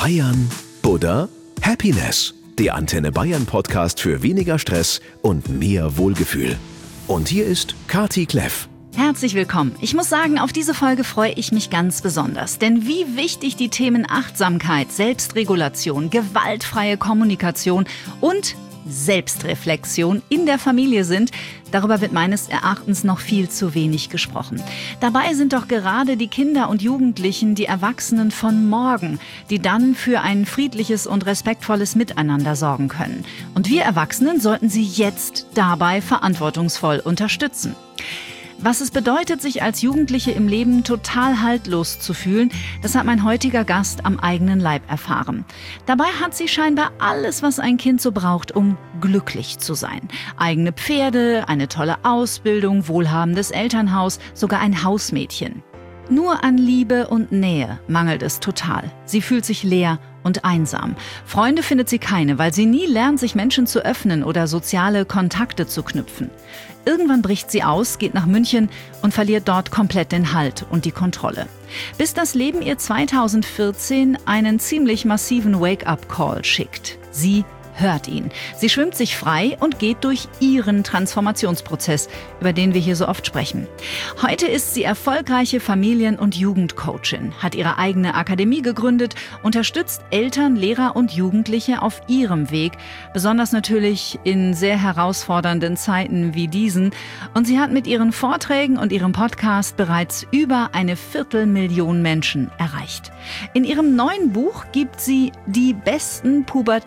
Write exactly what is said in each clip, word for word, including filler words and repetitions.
Bayern Buddha Happiness, der Antenne Bayern Podcast für weniger Stress und mehr Wohlgefühl. Und hier ist Kati Kleff. Herzlich willkommen. Ich muss sagen, auf diese Folge freue ich mich ganz besonders. Denn wie wichtig die Themen Achtsamkeit, Selbstregulation, gewaltfreie Kommunikation und Selbstreflexion in der Familie sind, darüber wird meines Erachtens noch viel zu wenig gesprochen. Dabei sind doch gerade die Kinder und Jugendlichen die Erwachsenen von morgen, die dann für ein friedliches und respektvolles Miteinander sorgen können. Und wir Erwachsenen sollten sie jetzt dabei verantwortungsvoll unterstützen. Was es bedeutet, sich als Jugendliche im Leben total haltlos zu fühlen, das hat mein heutiger Gast am eigenen Leib erfahren. Dabei hat sie scheinbar alles, was ein Kind so braucht, um glücklich zu sein. Eigene Pferde, eine tolle Ausbildung, wohlhabendes Elternhaus, sogar ein Hausmädchen. Nur an Liebe und Nähe mangelt es total. Sie fühlt sich leer und einsam. Freunde findet sie keine, weil sie nie lernt, sich Menschen zu öffnen oder soziale Kontakte zu knüpfen. Irgendwann bricht sie aus, geht nach München und verliert dort komplett den Halt und die Kontrolle. Bis das Leben ihr zweitausendvierzehn einen ziemlich massiven Wake-up-Call schickt. Sie hört ihn. Sie schwimmt sich frei und geht durch ihren Transformationsprozess, über den wir hier so oft sprechen. Heute ist sie erfolgreiche Familien- und Jugendcoachin, hat ihre eigene Akademie gegründet, unterstützt Eltern, Lehrer und Jugendliche auf ihrem Weg, besonders natürlich in sehr herausfordernden Zeiten wie diesen. Und sie hat mit ihren Vorträgen und ihrem Podcast bereits über eine Viertelmillion Menschen erreicht. In ihrem neuen Buch gibt sie die besten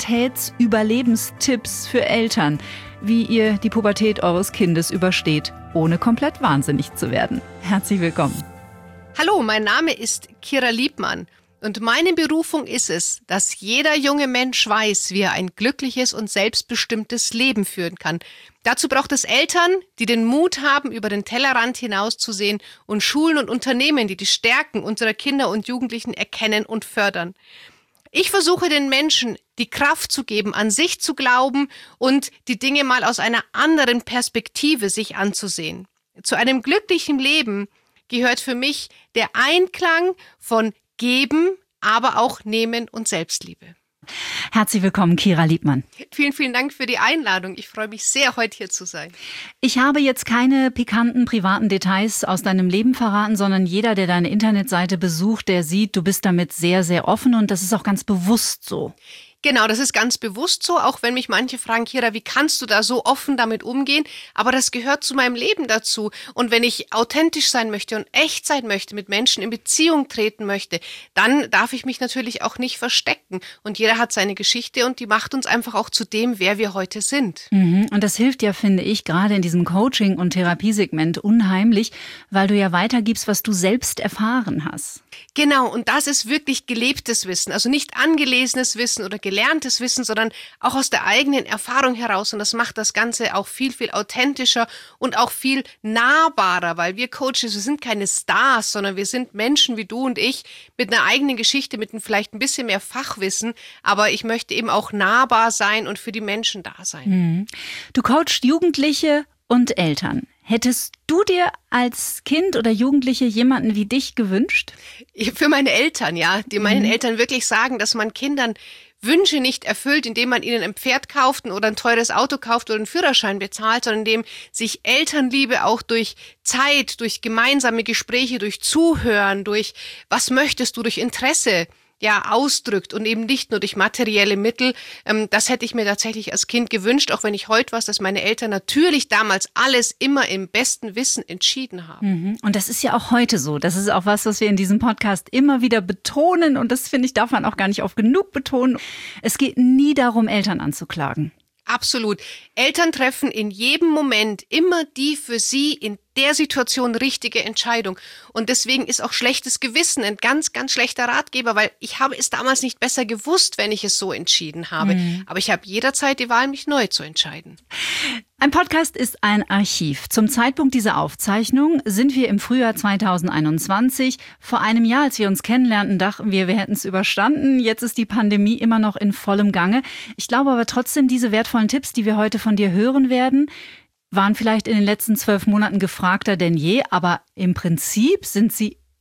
Pubertätsüberlebenstipps für Eltern, wie ihr die Pubertät eures Kindes übersteht, ohne komplett wahnsinnig zu werden. Herzlich willkommen. Hallo, mein Name ist Kira Liebmann und meine Berufung ist es, dass jeder junge Mensch weiß, wie er ein glückliches und selbstbestimmtes Leben führen kann. Dazu braucht es Eltern, die den Mut haben, über den Tellerrand hinauszusehen und Schulen und Unternehmen, die die Stärken unserer Kinder und Jugendlichen erkennen und fördern. Ich versuche den Menschen die Kraft zu geben, an sich zu glauben und die Dinge mal aus einer anderen Perspektive sich anzusehen. Zu einem glücklichen Leben gehört für mich der Einklang von Geben, aber auch Nehmen und Selbstliebe. Herzlich willkommen, Kira Liebmann. Vielen, vielen Dank für die Einladung. Ich freue mich sehr, heute hier zu sein. Ich habe jetzt keine pikanten privaten Details aus deinem Leben verraten, sondern jeder, der deine Internetseite besucht, der sieht, du bist damit sehr, sehr offen und das ist auch ganz bewusst so. Genau, das ist ganz bewusst so, auch wenn mich manche fragen, Kira, wie kannst du da so offen damit umgehen? Aber das gehört zu meinem Leben dazu. Und wenn ich authentisch sein möchte und echt sein möchte, mit Menschen in Beziehung treten möchte, dann darf ich mich natürlich auch nicht verstecken. Und jeder hat seine Geschichte und die macht uns einfach auch zu dem, wer wir heute sind. Mhm. Und das hilft ja, finde ich, gerade in diesem Coaching- und Therapiesegment unheimlich, weil du ja weitergibst, was du selbst erfahren hast. Genau, und das ist wirklich gelebtes Wissen, also nicht angelesenes Wissen oder gelerntes Wissen, sondern auch aus der eigenen Erfahrung heraus. Und das macht das Ganze auch viel, viel authentischer und auch viel nahbarer, weil wir Coaches, wir sind keine Stars, sondern wir sind Menschen wie du und ich mit einer eigenen Geschichte, mit einem vielleicht ein bisschen mehr Fachwissen. Aber ich möchte eben auch nahbar sein und für die Menschen da sein. Mhm. Du coachst Jugendliche und Eltern. Hättest du dir als Kind oder Jugendliche jemanden wie dich gewünscht? Für meine Eltern, ja. Die meinen Mhm. Eltern wirklich sagen, dass man Kindern Wünsche nicht erfüllt, indem man ihnen ein Pferd kauft oder ein teures Auto kauft oder einen Führerschein bezahlt, sondern indem sich Elternliebe auch durch Zeit, durch gemeinsame Gespräche, durch Zuhören, durch was möchtest du, durch Interesse ja ausdrückt und eben nicht nur durch materielle Mittel. Ähm, das hätte ich mir tatsächlich als Kind gewünscht, auch wenn ich heute weiß, dass meine Eltern natürlich damals alles immer im besten Wissen entschieden haben. Mhm. Und das ist ja auch heute so. Das ist auch was, was wir in diesem Podcast immer wieder betonen. Und das, finde ich, darf man auch gar nicht oft genug betonen. Es geht nie darum, Eltern anzuklagen. Absolut. Eltern treffen in jedem Moment immer die für sie in der Situation richtige Entscheidung. Und deswegen ist auch schlechtes Gewissen ein ganz, ganz schlechter Ratgeber, weil ich habe es damals nicht besser gewusst, wenn ich es so entschieden habe. Mhm. Aber ich habe jederzeit die Wahl, mich neu zu entscheiden. Ein Podcast ist ein Archiv. Zum Zeitpunkt dieser Aufzeichnung sind wir im Frühjahr zweitausendeinundzwanzig. Vor einem Jahr, als wir uns kennenlernten, dachten wir, wir hätten es überstanden. Jetzt ist die Pandemie immer noch in vollem Gange. Ich glaube aber trotzdem, diese wertvollen Tipps, die wir heute von dir hören werden, waren vielleicht in den letzten zwölf Monaten gefragter denn je, aber im Prinzip sind sie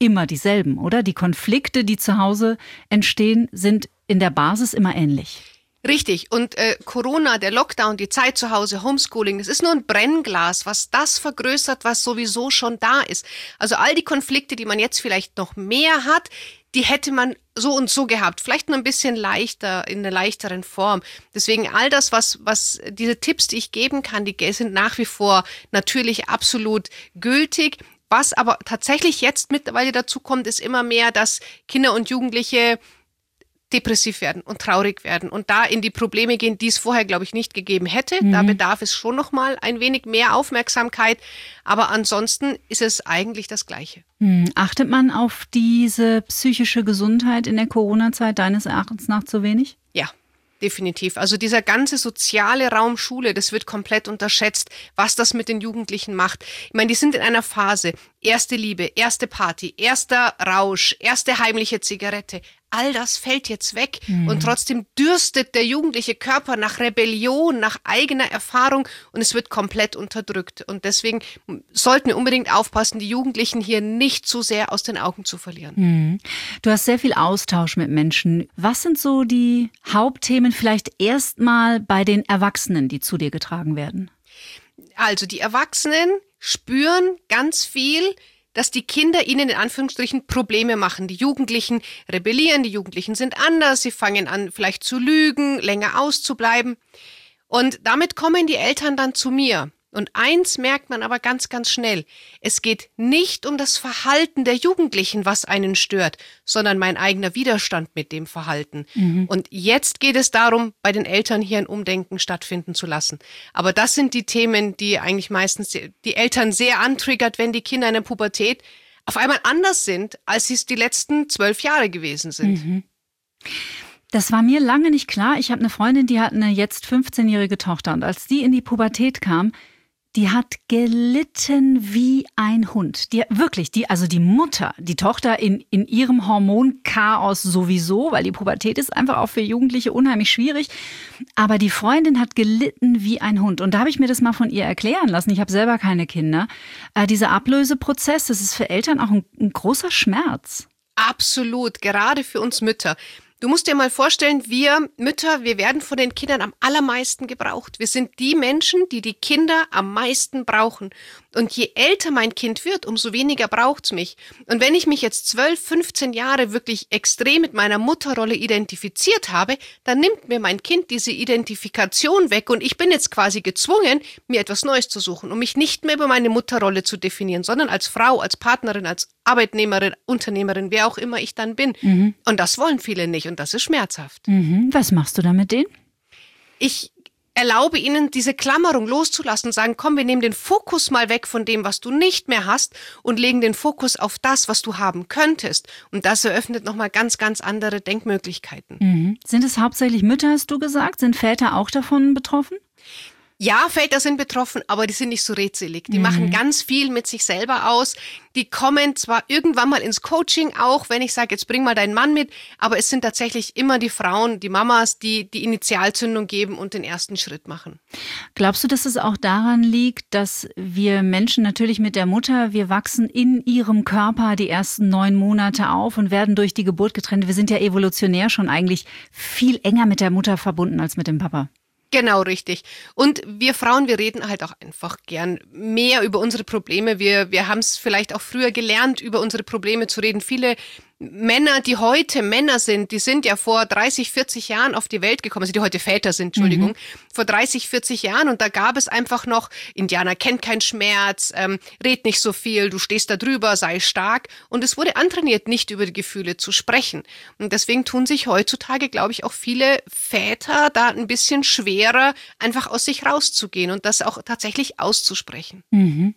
immer dieselben, oder? Die Konflikte, die zu Hause entstehen, sind in der Basis immer ähnlich. Richtig. Und äh, Corona, der Lockdown, die Zeit zu Hause, Homeschooling, das ist nur ein Brennglas, was das vergrößert, was sowieso schon da ist. Also all die Konflikte, die man jetzt vielleicht noch mehr hat, die hätte man so und so gehabt. Vielleicht nur ein bisschen leichter, in einer leichteren Form. Deswegen all das, was, was diese Tipps, die ich geben kann, die sind nach wie vor natürlich absolut gültig. Was aber tatsächlich jetzt mittlerweile dazu kommt, ist immer mehr, dass Kinder und Jugendliche depressiv werden und traurig werden und da in die Probleme gehen, die es vorher, glaube ich, nicht gegeben hätte. Mhm. Da bedarf es schon noch mal ein wenig mehr Aufmerksamkeit. Aber ansonsten ist es eigentlich das Gleiche. Mhm. Achtet man auf diese psychische Gesundheit in der Corona-Zeit deines Erachtens nach zu wenig? Ja. Definitiv. Also dieser ganze soziale Raum Schule, das wird komplett unterschätzt, was das mit den Jugendlichen macht. Ich meine, die sind in einer Phase, erste Liebe, erste Party, erster Rausch, erste heimliche Zigarette. All das fällt jetzt weg mhm. und trotzdem dürstet der jugendliche Körper nach Rebellion, nach eigener Erfahrung und es wird komplett unterdrückt. Und deswegen sollten wir unbedingt aufpassen, die Jugendlichen hier nicht zu sehr aus den Augen zu verlieren. Mhm. Du hast sehr viel Austausch mit Menschen. Was sind so die Hauptthemen vielleicht erstmal bei den Erwachsenen, die zu dir getragen werden? Also die Erwachsenen spüren ganz viel, dass die Kinder ihnen in Anführungsstrichen Probleme machen. Die Jugendlichen rebellieren, die Jugendlichen sind anders, sie fangen an vielleicht zu lügen, länger auszubleiben. Und damit kommen die Eltern dann zu mir. Und eins merkt man aber ganz, ganz schnell. Es geht nicht um das Verhalten der Jugendlichen, was einen stört, sondern mein eigener Widerstand mit dem Verhalten. Mhm. Und jetzt geht es darum, bei den Eltern hier ein Umdenken stattfinden zu lassen. Aber das sind die Themen, die eigentlich meistens die Eltern sehr antriggert, wenn die Kinder in der Pubertät auf einmal anders sind, als sie es die letzten zwölf Jahre gewesen sind. Mhm. Das war mir lange nicht klar. Ich habe eine Freundin, die hat eine jetzt fünfzehnjährige Tochter. Und als die in die Pubertät kam, die hat gelitten wie ein Hund. Die wirklich, die, also die Mutter, die Tochter in, in ihrem Hormonchaos sowieso, weil die Pubertät ist einfach auch für Jugendliche unheimlich schwierig. Aber die Freundin hat gelitten wie ein Hund. Und da habe ich mir das mal von ihr erklären lassen. Ich habe selber keine Kinder. Äh, dieser Ablöseprozess, das ist für Eltern auch ein, ein großer Schmerz. Absolut, gerade für uns Mütter. Du musst dir mal vorstellen, wir Mütter, wir werden von den Kindern am allermeisten gebraucht. Wir sind die Menschen, die die Kinder am meisten brauchen. Und je älter mein Kind wird, umso weniger braucht's mich. Und wenn ich mich jetzt zwölf, fünfzehn Jahre wirklich extrem mit meiner Mutterrolle identifiziert habe, dann nimmt mir mein Kind diese Identifikation weg und ich bin jetzt quasi gezwungen, mir etwas Neues zu suchen, um mich nicht mehr über meine Mutterrolle zu definieren, sondern als Frau, als Partnerin, als Arbeitnehmerin, Unternehmerin, wer auch immer ich dann bin. Und das wollen viele nicht und das ist schmerzhaft. Mhm. Was machst du da mit denen? Ich erlaube ihnen, diese Klammerung loszulassen und sagen, komm, wir nehmen den Fokus mal weg von dem, was du nicht mehr hast und legen den Fokus auf das, was du haben könntest. Und das eröffnet nochmal ganz, ganz andere Denkmöglichkeiten. Mhm. Sind es hauptsächlich Mütter, hast du gesagt? Sind Väter auch davon betroffen? Ja, Väter sind betroffen, aber die sind nicht so redselig. Die mhm. machen ganz viel mit sich selber aus. Die kommen zwar irgendwann mal ins Coaching auch, wenn ich sage, jetzt bring mal deinen Mann mit, aber es sind tatsächlich immer die Frauen, die Mamas, die die Initialzündung geben und den ersten Schritt machen. Glaubst du, dass es auch daran liegt, dass wir Menschen natürlich mit der Mutter, wir wachsen in ihrem Körper die ersten neun Monate auf und werden durch die Geburt getrennt. Wir sind ja evolutionär schon eigentlich viel enger mit der Mutter verbunden als mit dem Papa. Genau, richtig. Und wir Frauen, wir reden halt auch einfach gern mehr über unsere Probleme. Wir, wir haben es vielleicht auch früher gelernt, über unsere Probleme zu reden. Viele Männer, die heute Männer sind, die sind ja vor dreißig, vierzig Jahren auf die Welt gekommen, also die heute Väter sind, Entschuldigung, mhm. vor dreißig, vierzig Jahren und da gab es einfach noch, Indianer kennt keinen Schmerz, ähm, red nicht so viel, du stehst da drüber, sei stark und es wurde antrainiert, nicht über die Gefühle zu sprechen und deswegen tun sich heutzutage, glaube ich, auch viele Väter da ein bisschen schwerer, einfach aus sich rauszugehen und das auch tatsächlich auszusprechen. Mhm.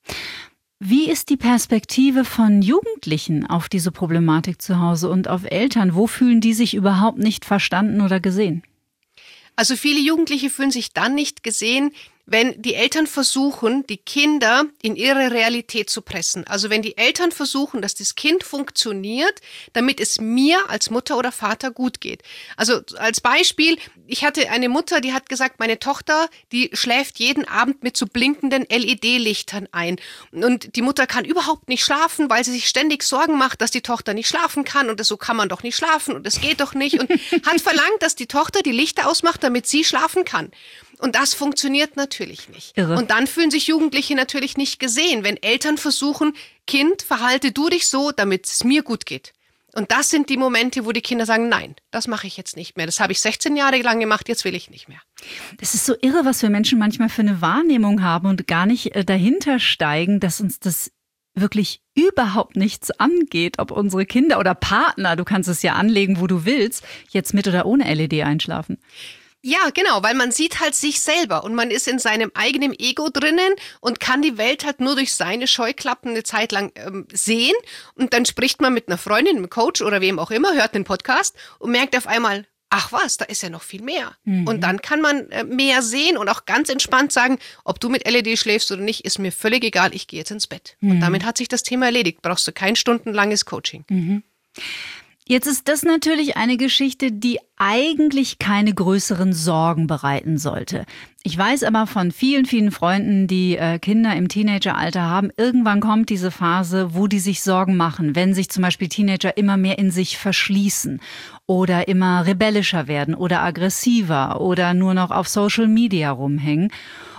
Wie ist die Perspektive von Jugendlichen auf diese Problematik zu Hause und auf Eltern? Wo fühlen die sich überhaupt nicht verstanden oder gesehen? Also viele Jugendliche fühlen sich dann nicht gesehen, wenn die Eltern versuchen, die Kinder in ihre Realität zu pressen. Also wenn die Eltern versuchen, dass das Kind funktioniert, damit es mir als Mutter oder Vater gut geht. Also als Beispiel, ich hatte eine Mutter, die hat gesagt, meine Tochter, die schläft jeden Abend mit so blinkenden L E D-Lichtern ein. Und die Mutter kann überhaupt nicht schlafen, weil sie sich ständig Sorgen macht, dass die Tochter nicht schlafen kann und so kann man doch nicht schlafen und es geht doch nicht und hat verlangt, dass die Tochter die Lichter ausmacht, damit sie schlafen kann. Und das funktioniert natürlich nicht. Irre. Und dann fühlen sich Jugendliche natürlich nicht gesehen, wenn Eltern versuchen, Kind, verhalte du dich so, damit es mir gut geht. Und das sind die Momente, wo die Kinder sagen, nein, das mache ich jetzt nicht mehr. Das habe ich sechzehn Jahre lang gemacht, jetzt will ich nicht mehr. Das ist so irre, was wir Menschen manchmal für eine Wahrnehmung haben und gar nicht äh, dahinter steigen, dass uns das wirklich überhaupt nichts angeht, ob unsere Kinder oder Partner, du kannst es ja anlegen, wo du willst, jetzt mit oder ohne L E D einschlafen. Ja, genau, weil man sieht halt sich selber und man ist in seinem eigenen Ego drinnen und kann die Welt halt nur durch seine Scheuklappen eine Zeit lang ähm, sehen und dann spricht man mit einer Freundin, einem Coach oder wem auch immer, hört den Podcast und merkt auf einmal, ach was, da ist ja noch viel mehr. Mhm. Und dann kann man äh, mehr sehen und auch ganz entspannt sagen, ob du mit L E D schläfst oder nicht, ist mir völlig egal, ich gehe jetzt ins Bett. Mhm. Und damit hat sich das Thema erledigt, brauchst du kein stundenlanges Coaching. Mhm. Jetzt ist das natürlich eine Geschichte, die eigentlich keine größeren Sorgen bereiten sollte. Ich weiß aber von vielen, vielen Freunden, die äh, Kinder im Teenageralter haben, irgendwann kommt diese Phase, wo die sich Sorgen machen, wenn sich zum Beispiel Teenager immer mehr in sich verschließen oder immer rebellischer werden oder aggressiver oder nur noch auf Social Media rumhängen.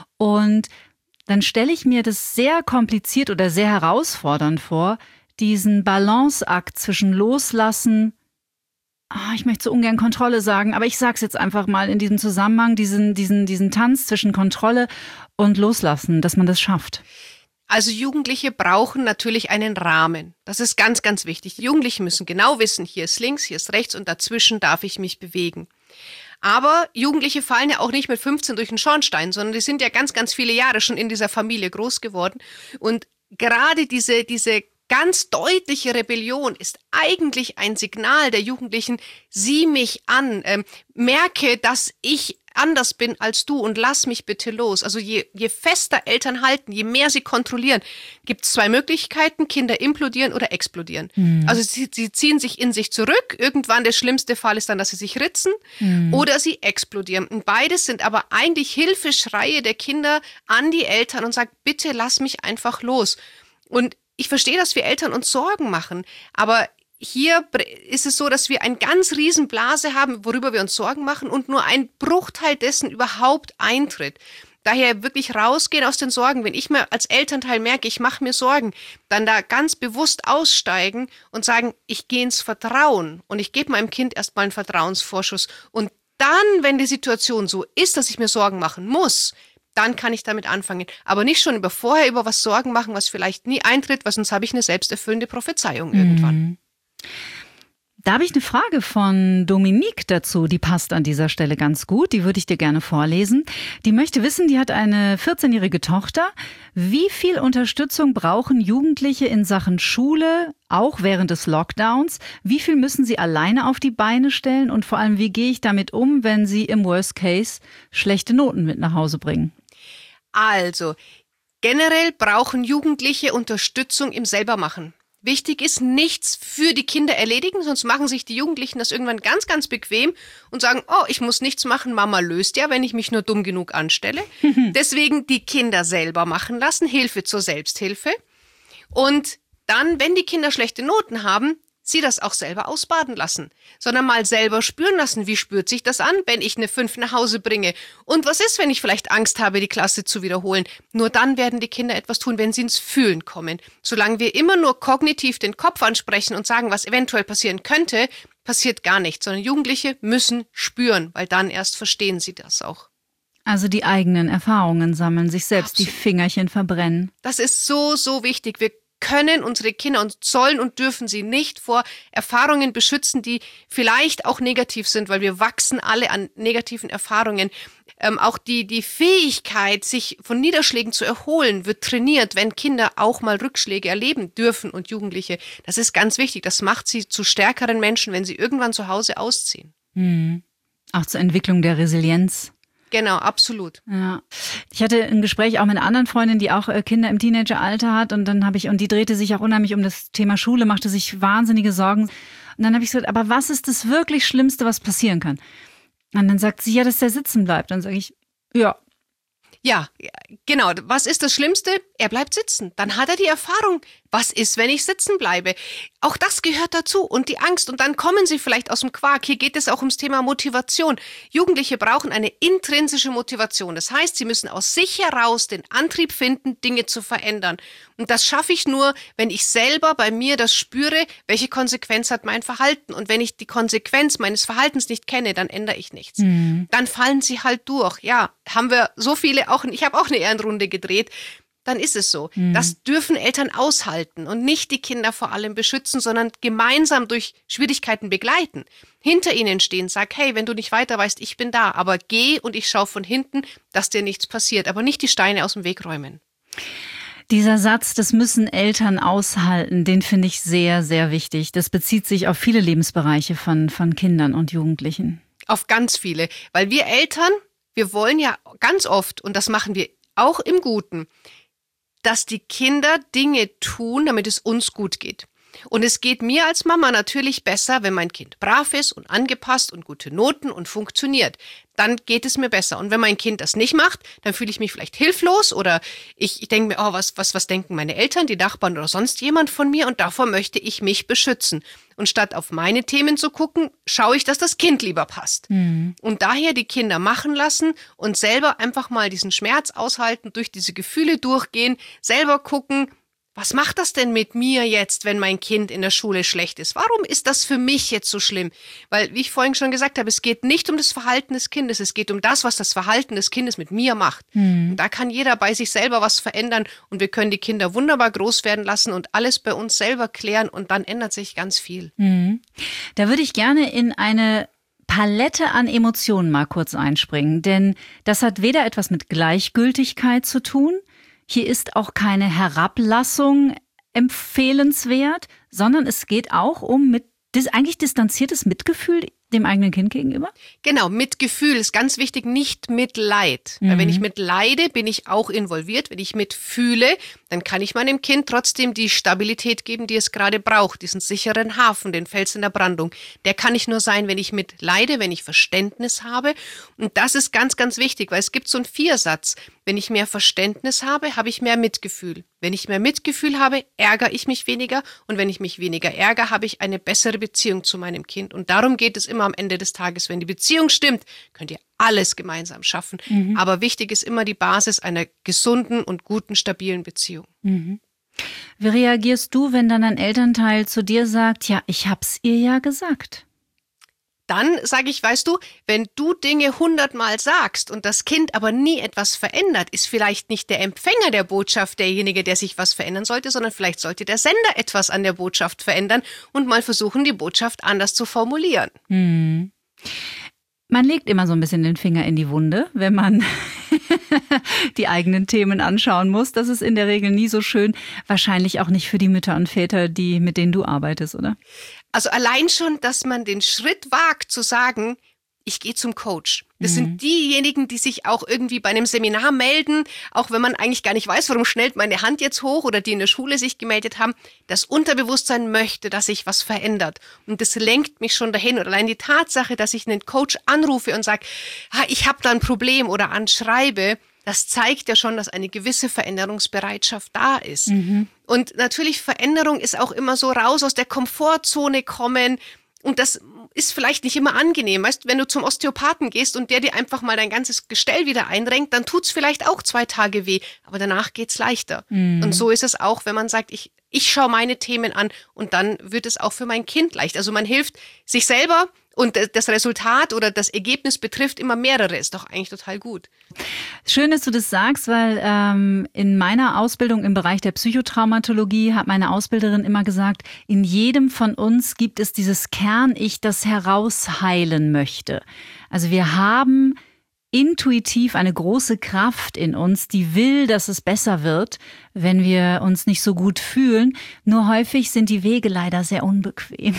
Und dann stelle ich mir das sehr kompliziert oder sehr herausfordernd vor, diesen Balanceakt zwischen Loslassen, oh, ich möchte so ungern Kontrolle sagen, aber ich sage es jetzt einfach mal in diesem Zusammenhang, diesen, diesen, diesen Tanz zwischen Kontrolle und Loslassen, dass man das schafft. Also Jugendliche brauchen natürlich einen Rahmen. Das ist ganz, ganz wichtig. Die Jugendlichen müssen genau wissen, hier ist links, hier ist rechts und dazwischen darf ich mich bewegen. Aber Jugendliche fallen ja auch nicht mit fünfzehn durch den Schornstein, sondern die sind ja ganz, ganz viele Jahre schon in dieser Familie groß geworden. Und gerade diese, diese ganz deutliche Rebellion ist eigentlich ein Signal der Jugendlichen, sieh mich an, ähm, merke, dass ich anders bin als du und lass mich bitte los. Also je, je fester Eltern halten, je mehr sie kontrollieren, gibt es zwei Möglichkeiten, Kinder implodieren oder explodieren. Mhm. Also sie, sie ziehen sich in sich zurück, irgendwann der schlimmste Fall ist dann, dass sie sich ritzen mhm. oder sie explodieren. Und beides sind aber eigentlich Hilfeschreie der Kinder an die Eltern und sagen, bitte lass mich einfach los. Und ich verstehe, dass wir Eltern uns Sorgen machen, aber hier ist es so, dass wir eine ganz riesen Blase haben, worüber wir uns Sorgen machen und nur ein Bruchteil dessen überhaupt eintritt. Daher wirklich rausgehen aus den Sorgen. Wenn ich mir als Elternteil merke, ich mache mir Sorgen, dann da ganz bewusst aussteigen und sagen, ich gehe ins Vertrauen und ich gebe meinem Kind erstmal einen Vertrauensvorschuss. Und dann, wenn die Situation so ist, dass ich mir Sorgen machen muss, dann kann ich damit anfangen. Aber nicht schon über vorher über was Sorgen machen, was vielleicht nie eintritt, weil sonst habe ich eine selbsterfüllende Prophezeiung irgendwann. Da habe ich eine Frage von Dominique dazu, die passt an dieser Stelle ganz gut, die würde ich dir gerne vorlesen. Die möchte wissen, die hat eine vierzehnjährige Tochter. Wie viel Unterstützung brauchen Jugendliche in Sachen Schule, auch während des Lockdowns? Wie viel müssen sie alleine auf die Beine stellen? Und vor allem, wie gehe ich damit um, wenn sie im Worst Case schlechte Noten mit nach Hause bringen? Also, generell brauchen Jugendliche Unterstützung im Selbermachen. Wichtig ist, nichts für die Kinder erledigen, sonst machen sich die Jugendlichen das irgendwann ganz, ganz bequem und sagen, oh, ich muss nichts machen, Mama löst ja, wenn ich mich nur dumm genug anstelle. Deswegen die Kinder selber machen lassen, Hilfe zur Selbsthilfe. Und dann, wenn die Kinder schlechte Noten haben, sie das auch selber ausbaden lassen, sondern mal selber spüren lassen, wie spürt sich das an, wenn ich eine fünf nach Hause bringe. Und was ist, wenn ich vielleicht Angst habe, die Klasse zu wiederholen? Nur dann werden die Kinder etwas tun, wenn sie ins Fühlen kommen. Solange wir immer nur kognitiv den Kopf ansprechen und sagen, was eventuell passieren könnte, passiert gar nichts, sondern Jugendliche müssen spüren, weil dann erst verstehen sie das auch. Also die eigenen Erfahrungen sammeln, sich selbst Absolut. Die Fingerchen verbrennen. Das ist so, so wichtig. Wir können unsere Kinder und sollen und dürfen sie nicht vor Erfahrungen beschützen, die vielleicht auch negativ sind, weil wir wachsen alle an negativen Erfahrungen. Ähm, auch die, die Fähigkeit, sich von Niederschlägen zu erholen, wird trainiert, wenn Kinder auch mal Rückschläge erleben dürfen und Jugendliche. Das ist ganz wichtig. Das macht sie zu stärkeren Menschen, wenn sie irgendwann zu Hause ausziehen. Mhm. Auch zur Entwicklung der Resilienz. Genau, absolut. Ja. Ich hatte ein Gespräch auch mit einer anderen Freundin, die auch Kinder im Teenageralter hat und dann habe ich, und die drehte sich auch unheimlich um das Thema Schule, machte sich wahnsinnige Sorgen. Und dann habe ich gesagt, aber was ist das wirklich Schlimmste, was passieren kann? Und dann sagt sie, ja, dass der sitzen bleibt. Dann sage ich, ja. Ja, genau. Was ist das Schlimmste? Er bleibt sitzen. Dann hat er die Erfahrung. Was ist, wenn ich sitzen bleibe? Auch das gehört dazu und die Angst. Und dann kommen sie vielleicht aus dem Quark. Hier geht es auch ums Thema Motivation. Jugendliche brauchen eine intrinsische Motivation. Das heißt, sie müssen aus sich heraus den Antrieb finden, Dinge zu verändern. Und das schaffe ich nur, wenn ich selber bei mir das spüre, welche Konsequenz hat mein Verhalten. Und wenn ich die Konsequenz meines Verhaltens nicht kenne, dann ändere ich nichts. Mhm. Dann fallen sie halt durch. Ja, haben wir so viele auch. Ich habe auch eine Ehrenrunde gedreht. Dann ist es so. Mhm. Das dürfen Eltern aushalten und nicht die Kinder vor allem beschützen, sondern gemeinsam durch Schwierigkeiten begleiten. Hinter ihnen stehen, sag, hey, wenn du nicht weiter weißt, ich bin da, aber geh und ich schaue von hinten, dass dir nichts passiert, aber nicht die Steine aus dem Weg räumen. Dieser Satz, das müssen Eltern aushalten, den finde ich sehr, sehr wichtig. Das bezieht sich auf viele Lebensbereiche von, von Kindern und Jugendlichen. Auf ganz viele, weil wir Eltern, wir wollen ja ganz oft, und das machen wir auch im Guten, dass die Kinder Dinge tun, damit es uns gut geht. Und es geht mir als Mama natürlich besser, wenn mein Kind brav ist und angepasst und gute Noten und funktioniert. Dann geht es mir besser. Und wenn mein Kind das nicht macht, dann fühle ich mich vielleicht hilflos oder ich, ich denke mir, oh, was, was, was denken meine Eltern, die Nachbarn oder sonst jemand von mir? Und davor möchte ich mich beschützen. Und statt auf meine Themen zu gucken, schaue ich, dass das Kind lieber passt. Mhm. Und daher die Kinder machen lassen und selber einfach mal diesen Schmerz aushalten, durch diese Gefühle durchgehen, selber gucken, was macht das denn mit mir jetzt, wenn mein Kind in der Schule schlecht ist? Warum ist das für mich jetzt so schlimm? Weil, wie ich vorhin schon gesagt habe, es geht nicht um das Verhalten des Kindes, es geht um das, was das Verhalten des Kindes mit mir macht. Mhm. Und da kann jeder bei sich selber was verändern und wir können die Kinder wunderbar groß werden lassen und alles bei uns selber klären und dann ändert sich ganz viel. Mhm. Da würde ich gerne in eine Palette an Emotionen mal kurz einspringen, denn das hat weder etwas mit Gleichgültigkeit zu tun, hier ist auch keine Herablassung empfehlenswert, sondern es geht auch um mit eigentlich distanziertes Mitgefühl dem eigenen Kind gegenüber? Genau, Mitgefühl ist ganz wichtig, nicht Mitleid. Mhm. Weil wenn ich mitleide, bin ich auch involviert. Wenn ich mitfühle, dann kann ich meinem Kind trotzdem die Stabilität geben, die es gerade braucht, diesen sicheren Hafen, den Fels in der Brandung. Der kann ich nur sein, wenn ich mitleide, wenn ich Verständnis habe. Und das ist ganz, ganz wichtig, weil es gibt so einen Viersatz. Wenn ich mehr Verständnis habe, habe ich mehr Mitgefühl. Wenn ich mehr Mitgefühl habe, ärgere ich mich weniger. Und wenn ich mich weniger ärgere, habe ich eine bessere Beziehung zu meinem Kind. Und darum geht es immer am Ende des Tages. Wenn die Beziehung stimmt, könnt ihr alles gemeinsam schaffen. Mhm. Aber wichtig ist immer die Basis einer gesunden und guten, stabilen Beziehung. Mhm. Wie reagierst du, wenn dann ein Elternteil zu dir sagt, ja, ich hab's ihr ja gesagt? Dann sage ich, weißt du, wenn du Dinge hundertmal sagst und das Kind aber nie etwas verändert, ist vielleicht nicht der Empfänger der Botschaft derjenige, der sich was verändern sollte, sondern vielleicht sollte der Sender etwas an der Botschaft verändern und mal versuchen, die Botschaft anders zu formulieren. Hm. Man legt immer so ein bisschen den Finger in die Wunde, wenn man die eigenen Themen anschauen muss. Das ist in der Regel nie so schön. Wahrscheinlich auch nicht für die Mütter und Väter, die, mit denen du arbeitest, oder? Also allein schon, dass man den Schritt wagt zu sagen, ich gehe zum Coach. Das mhm. sind diejenigen, die sich auch irgendwie bei einem Seminar melden, auch wenn man eigentlich gar nicht weiß, warum schnellt meine Hand jetzt hoch oder die in der Schule sich gemeldet haben. Das Unterbewusstsein möchte, dass sich was verändert. Und das lenkt mich schon dahin. Und allein die Tatsache, dass ich einen Coach anrufe und sage, ah, ich habe da ein Problem oder anschreibe, das zeigt ja schon, dass eine gewisse Veränderungsbereitschaft da ist. Mhm. Und natürlich, Veränderung ist auch immer so raus aus der Komfortzone kommen. Und das ist vielleicht nicht immer angenehm. Weißt, wenn du zum Osteopathen gehst und der dir einfach mal dein ganzes Gestell wieder einrenkt, dann tut's vielleicht auch zwei Tage weh. Aber danach geht's leichter. Mhm. Und so ist es auch, wenn man sagt, ich, ich schaue meine Themen an und dann wird es auch für mein Kind leicht. Also man hilft sich selber und das Resultat oder das Ergebnis betrifft immer mehrere. Ist doch eigentlich total gut. Schön, dass du das sagst, weil ähm, in meiner Ausbildung im Bereich der Psychotraumatologie hat meine Ausbilderin immer gesagt, in jedem von uns gibt es dieses Kern-Ich, das herausheilen möchte. Also wir haben intuitiv eine große Kraft in uns, die will, dass es besser wird, wenn wir uns nicht so gut fühlen. Nur häufig sind die Wege leider sehr unbequem.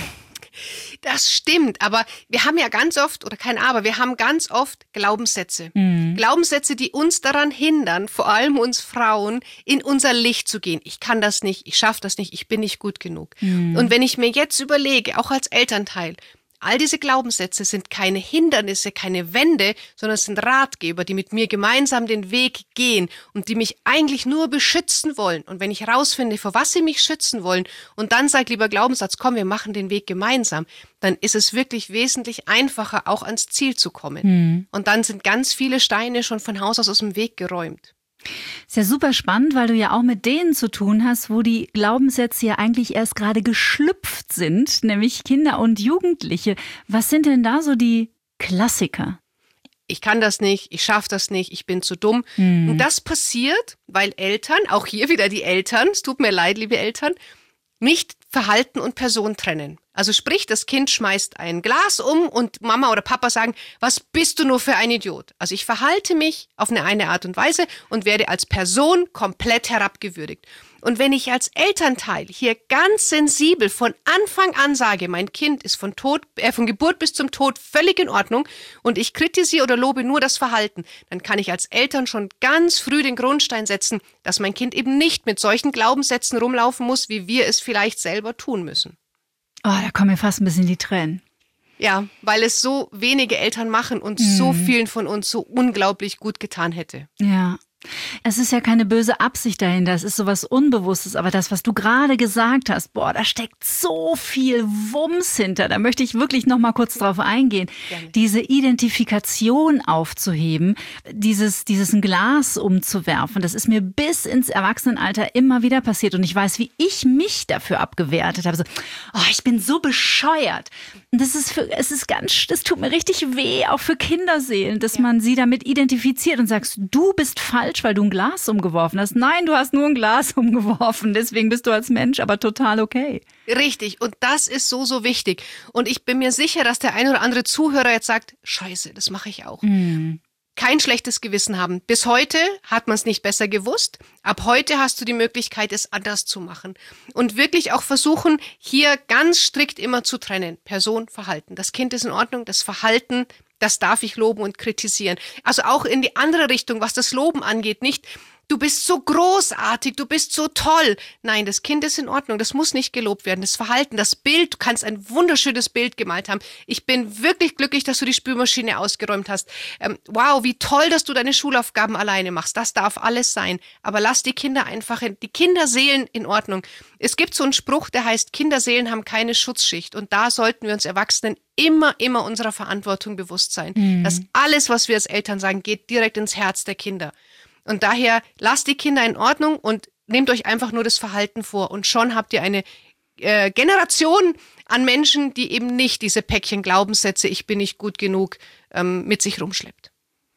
Das stimmt, aber wir haben ja ganz oft, oder kein Aber, wir haben ganz oft Glaubenssätze. Mhm. Glaubenssätze, die uns daran hindern, vor allem uns Frauen, in unser Licht zu gehen. Ich kann das nicht, ich schaffe das nicht, ich bin nicht gut genug. Mhm. Und wenn ich mir jetzt überlege, auch als Elternteil, all diese Glaubenssätze sind keine Hindernisse, keine Wände, sondern es sind Ratgeber, die mit mir gemeinsam den Weg gehen und die mich eigentlich nur beschützen wollen. Und wenn ich herausfinde, vor was sie mich schützen wollen und dann sage, lieber Glaubenssatz, komm, wir machen den Weg gemeinsam, dann ist es wirklich wesentlich einfacher, auch ans Ziel zu kommen. Mhm. Und dann sind ganz viele Steine schon von Haus aus aus dem Weg geräumt. Ist ja super spannend, weil du ja auch mit denen zu tun hast, wo die Glaubenssätze ja eigentlich erst gerade geschlüpft sind, nämlich Kinder und Jugendliche. Was sind denn da so die Klassiker? Ich kann das nicht, ich schaffe das nicht, ich bin zu dumm. Hm. Und das passiert, weil Eltern, auch hier wieder die Eltern, es tut mir leid, liebe Eltern, nicht Verhalten und Person trennen. Also sprich, das Kind schmeißt ein Glas um und Mama oder Papa sagen, was bist du nur für ein Idiot? Also ich verhalte mich auf eine, eine Art und Weise und werde als Person komplett herabgewürdigt. Und wenn ich als Elternteil hier ganz sensibel von Anfang an sage, mein Kind ist von, Tod, äh, von Geburt bis zum Tod völlig in Ordnung und ich kritisiere oder lobe nur das Verhalten, dann kann ich als Eltern schon ganz früh den Grundstein setzen, dass mein Kind eben nicht mit solchen Glaubenssätzen rumlaufen muss, wie wir es vielleicht selber tun müssen. Oh, da kommen mir fast ein bisschen die Tränen. Ja, weil es so wenige Eltern machen und mhm. so vielen von uns so unglaublich gut getan hätte. Ja. Es ist ja keine böse Absicht dahinter, es ist sowas Unbewusstes, aber das, was du gerade gesagt hast, boah, da steckt so viel Wumms hinter, da möchte ich wirklich noch mal kurz drauf eingehen. Gerne. Diese Identifikation aufzuheben, dieses, dieses ein Glas umzuwerfen, das ist mir bis ins Erwachsenenalter immer wieder passiert und ich weiß, wie ich mich dafür abgewertet habe, so, oh, ich bin so bescheuert. Und das ist für, es ist ganz, das tut mir richtig weh, auch für Kinderseelen, dass ja. man sie damit identifiziert und sagst, du bist falsch, weil du ein Glas umgeworfen hast. Nein, du hast nur ein Glas umgeworfen, deswegen bist du als Mensch aber total okay. Richtig, und das ist so, so wichtig. Und ich bin mir sicher, dass der ein oder andere Zuhörer jetzt sagt, scheiße, das mache ich auch. Mm. Kein schlechtes Gewissen haben. Bis heute hat man es nicht besser gewusst. Ab heute hast du die Möglichkeit, es anders zu machen. Und wirklich auch versuchen, hier ganz strikt immer zu trennen. Person, Verhalten. Das Kind ist in Ordnung, das Verhalten, das darf ich loben und kritisieren. Also auch in die andere Richtung, was das Loben angeht. Nicht, du bist so großartig, du bist so toll. Nein, das Kind ist in Ordnung, das muss nicht gelobt werden. Das Verhalten, das Bild, du kannst ein wunderschönes Bild gemalt haben. Ich bin wirklich glücklich, dass du die Spülmaschine ausgeräumt hast. Ähm, wow, wie toll, dass du deine Schulaufgaben alleine machst. Das darf alles sein. Aber lass die Kinder einfach, in, die Kinderseelen in Ordnung. Es gibt so einen Spruch, der heißt, Kinderseelen haben keine Schutzschicht. Und da sollten wir uns Erwachsenen immer, immer unserer Verantwortung bewusst sein. Mhm. Dass alles, was wir als Eltern sagen, geht direkt ins Herz der Kinder. Und daher lasst die Kinder in Ordnung und nehmt euch einfach nur das Verhalten vor. Und schon habt ihr eine äh, Generation an Menschen, die eben nicht diese Päckchen Glaubenssätze, ich bin nicht gut genug, ähm, mit sich rumschleppt.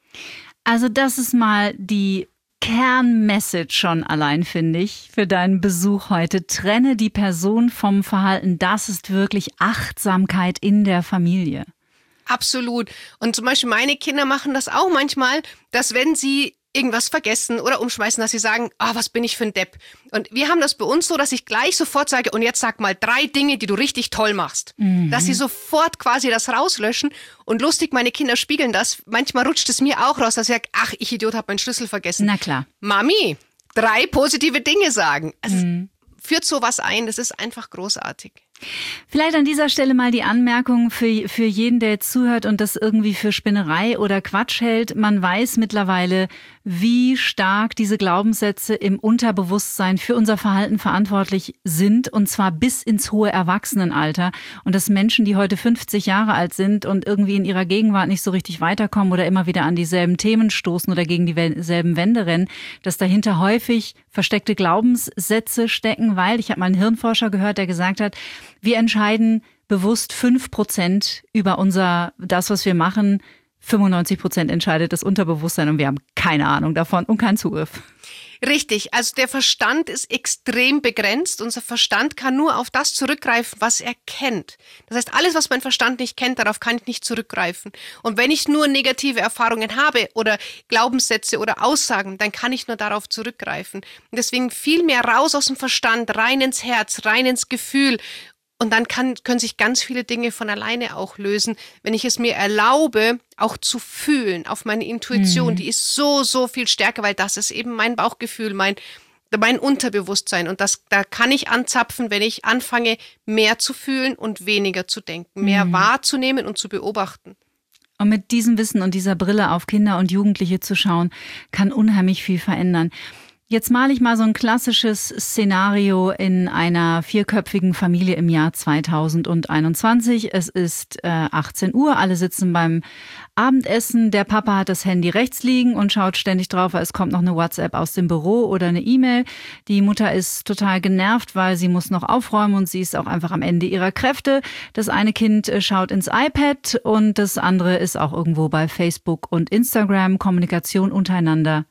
Also das ist mal die Kernmessage schon allein, finde ich, für deinen Besuch heute. Trenne die Person vom Verhalten. Das ist wirklich Achtsamkeit in der Familie. Absolut. Und zum Beispiel meine Kinder machen das auch manchmal, dass wenn sie irgendwas vergessen oder umschmeißen, dass sie sagen, ah, was bin ich für ein Depp. Und wir haben das bei uns so, dass ich gleich sofort sage, und jetzt sag mal drei Dinge, die du richtig toll machst. Mhm. Dass sie sofort quasi das rauslöschen. Und lustig, meine Kinder spiegeln das. Manchmal rutscht es mir auch raus, dass ich sage, ach, ich Idiot, habe meinen Schlüssel vergessen. Na klar. Mami, drei positive Dinge sagen. Also mhm. führt sowas ein, das ist einfach großartig. Vielleicht an dieser Stelle mal die Anmerkung für, für jeden, der jetzt zuhört und das irgendwie für Spinnerei oder Quatsch hält. Man weiß mittlerweile, wie stark diese Glaubenssätze im Unterbewusstsein für unser Verhalten verantwortlich sind, und zwar bis ins hohe Erwachsenenalter. Und dass Menschen, die heute fünfzig Jahre alt sind und irgendwie in ihrer Gegenwart nicht so richtig weiterkommen oder immer wieder an dieselben Themen stoßen oder gegen dieselben Wände rennen, dass dahinter häufig versteckte Glaubenssätze stecken, weil ich habe mal einen Hirnforscher gehört, der gesagt hat, wir entscheiden bewusst fünf Prozent über unser, das, was wir machen. fünfundneunzig Prozent entscheidet das Unterbewusstsein und wir haben keine Ahnung davon und keinen Zugriff. Richtig, also der Verstand ist extrem begrenzt. Unser Verstand kann nur auf das zurückgreifen, was er kennt. Das heißt, alles, was mein Verstand nicht kennt, darauf kann ich nicht zurückgreifen. Und wenn ich nur negative Erfahrungen habe oder Glaubenssätze oder Aussagen, dann kann ich nur darauf zurückgreifen. Und deswegen viel mehr raus aus dem Verstand, rein ins Herz, rein ins Gefühl Und dann kann, können sich ganz viele Dinge von alleine auch lösen, wenn ich es mir erlaube, auch zu fühlen auf meine Intuition. Mhm. Die ist so, so viel stärker, weil das ist eben mein Bauchgefühl, mein, mein Unterbewusstsein. Und das, da kann ich anzapfen, wenn ich anfange, mehr zu fühlen und weniger zu denken, mehr mhm. wahrzunehmen und zu beobachten. Und mit diesem Wissen und dieser Brille auf Kinder und Jugendliche zu schauen, kann unheimlich viel verändern. Jetzt male ich mal so ein klassisches Szenario in einer vierköpfigen Familie im Jahr zweitausendeinundzwanzig. Es ist äh, achtzehn Uhr, alle sitzen beim Abendessen. Der Papa hat das Handy rechts liegen und schaut ständig drauf, weil es kommt noch eine WhatsApp aus dem Büro oder eine E-Mail. Die Mutter ist total genervt, weil sie muss noch aufräumen und sie ist auch einfach am Ende ihrer Kräfte. Das eine Kind äh, schaut ins iPad und das andere ist auch irgendwo bei Facebook und Instagram. Kommunikation untereinander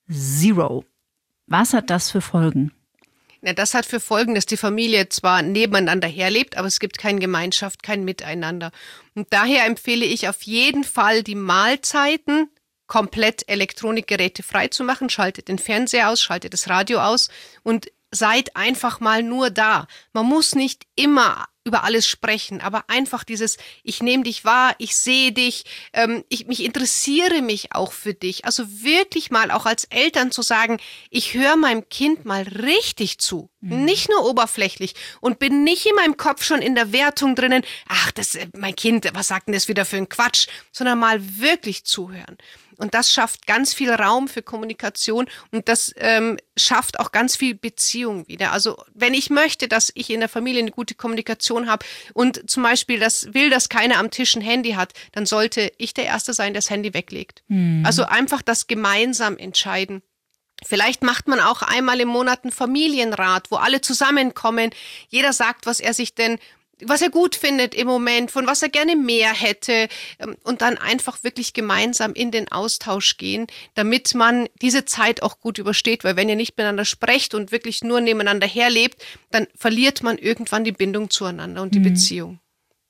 zero. Was hat das für Folgen? Ja, das hat für Folgen, dass die Familie zwar nebeneinander herlebt, aber es gibt keine Gemeinschaft, kein Miteinander. Und daher empfehle ich auf jeden Fall, die Mahlzeiten komplett Elektronikgeräte frei zu machen. Schaltet den Fernseher aus, schaltet das Radio aus und seid einfach mal nur da. Man muss nicht immer über alles sprechen, aber einfach dieses, ich nehme dich wahr, ich sehe dich, ähm, ich mich interessiere mich auch für dich. Also wirklich mal auch als Eltern zu sagen, ich höre meinem Kind mal richtig zu, mhm. nicht nur oberflächlich und bin nicht in meinem Kopf schon in der Wertung drinnen, ach, das mein Kind, was sagt denn das wieder für ein Quatsch, sondern mal wirklich zuhören. Und das schafft ganz viel Raum für Kommunikation und das ähm, schafft auch ganz viel Beziehung wieder. Also wenn ich möchte, dass ich in der Familie eine gute Kommunikation habe und zum Beispiel das will, dass keiner am Tisch ein Handy hat, dann sollte ich der Erste sein, der das Handy weglegt. Mhm. Also einfach das gemeinsam entscheiden. Vielleicht macht man auch einmal im Monat einen Familienrat, wo alle zusammenkommen. Jeder sagt, was er sich denn was er gut findet im Moment, von was er gerne mehr hätte und dann einfach wirklich gemeinsam in den Austausch gehen, damit man diese Zeit auch gut übersteht, weil wenn ihr nicht miteinander sprecht und wirklich nur nebeneinander herlebt, dann verliert man irgendwann die Bindung zueinander und die mhm. Beziehung.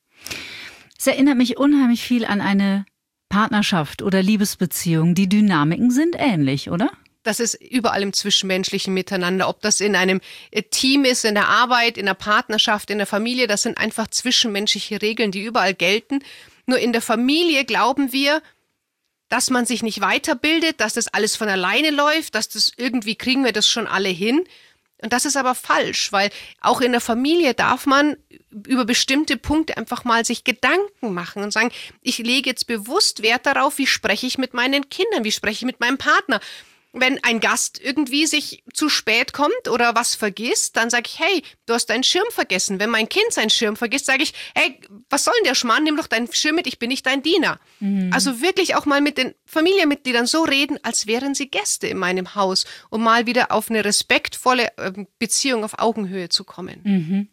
Es erinnert mich unheimlich viel an eine Partnerschaft oder Liebesbeziehung. Die Dynamiken sind ähnlich, oder? Das ist überall im zwischenmenschlichen Miteinander, ob das in einem Team ist, in der Arbeit, in der Partnerschaft, in der Familie, das sind einfach zwischenmenschliche Regeln, die überall gelten. Nur in der Familie glauben wir, dass man sich nicht weiterbildet, dass das alles von alleine läuft, dass das irgendwie kriegen wir das schon alle hin. Und das ist aber falsch, weil auch in der Familie darf man über bestimmte Punkte einfach mal sich Gedanken machen und sagen, ich lege jetzt bewusst Wert darauf, wie spreche ich mit meinen Kindern, wie spreche ich mit meinem Partner. Wenn ein Gast irgendwie sich zu spät kommt oder was vergisst, dann sage ich, hey, du hast deinen Schirm vergessen. Wenn mein Kind seinen Schirm vergisst, sage ich, hey, was soll denn der Schmarrn? Nimm doch deinen Schirm mit, ich bin nicht dein Diener. Mhm. Also wirklich auch mal mit den Familienmitgliedern so reden, als wären sie Gäste in meinem Haus, um mal wieder auf eine respektvolle Beziehung auf Augenhöhe zu kommen. Mhm.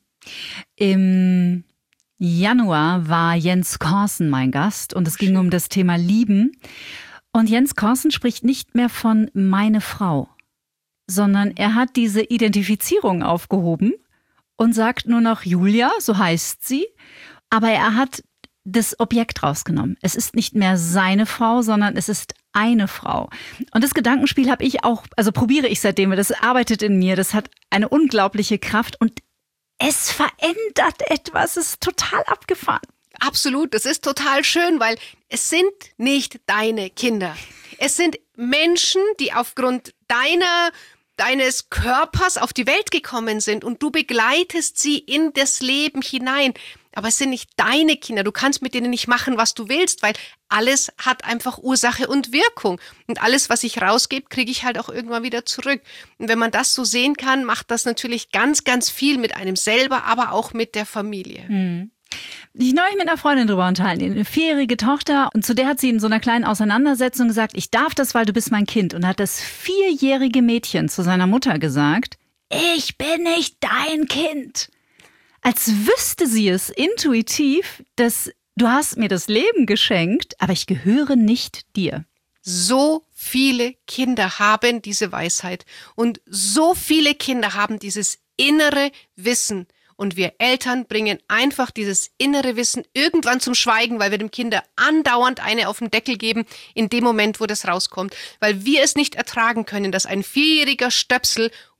Im Januar war Jens Korsen mein Gast und es ging um das Thema Lieben. Und Jens Korsen spricht nicht mehr von meine Frau, sondern er hat diese Identifizierung aufgehoben und sagt nur noch Julia, so heißt sie, aber er hat das Objekt rausgenommen. Es ist nicht mehr seine Frau, sondern es ist eine Frau. Und das Gedankenspiel habe ich auch, also probiere ich seitdem, das arbeitet in mir, das hat eine unglaubliche Kraft und es verändert etwas, es ist total abgefahren. Absolut, das ist total schön, weil es sind nicht deine Kinder. Es sind Menschen, die aufgrund deiner, deines Körpers auf die Welt gekommen sind und du begleitest sie in das Leben hinein. Aber es sind nicht deine Kinder. Du kannst mit denen nicht machen, was du willst, weil alles hat einfach Ursache und Wirkung. Und alles, was ich rausgebe, kriege ich halt auch irgendwann wieder zurück. Und wenn man das so sehen kann, macht das natürlich ganz, ganz viel mit einem selber, aber auch mit der Familie. Hm. Ich neulich mit einer Freundin drüber unterhalten, eine vierjährige Tochter, und zu der hat sie in so einer kleinen Auseinandersetzung gesagt, ich darf das, weil du bist mein Kind. Und hat das vierjährige Mädchen zu seiner Mutter gesagt, ich bin nicht dein Kind. Als wüsste sie es intuitiv, dass du hast mir das Leben geschenkt, aber ich gehöre nicht dir. So viele Kinder haben diese Weisheit und so viele Kinder haben dieses innere Wissen. Und wir Eltern bringen einfach dieses innere Wissen irgendwann zum Schweigen, weil wir dem Kinder andauernd eine auf den Deckel geben, in dem Moment, wo das rauskommt. Weil wir es nicht ertragen können, dass ein vierjähriger Stöpsel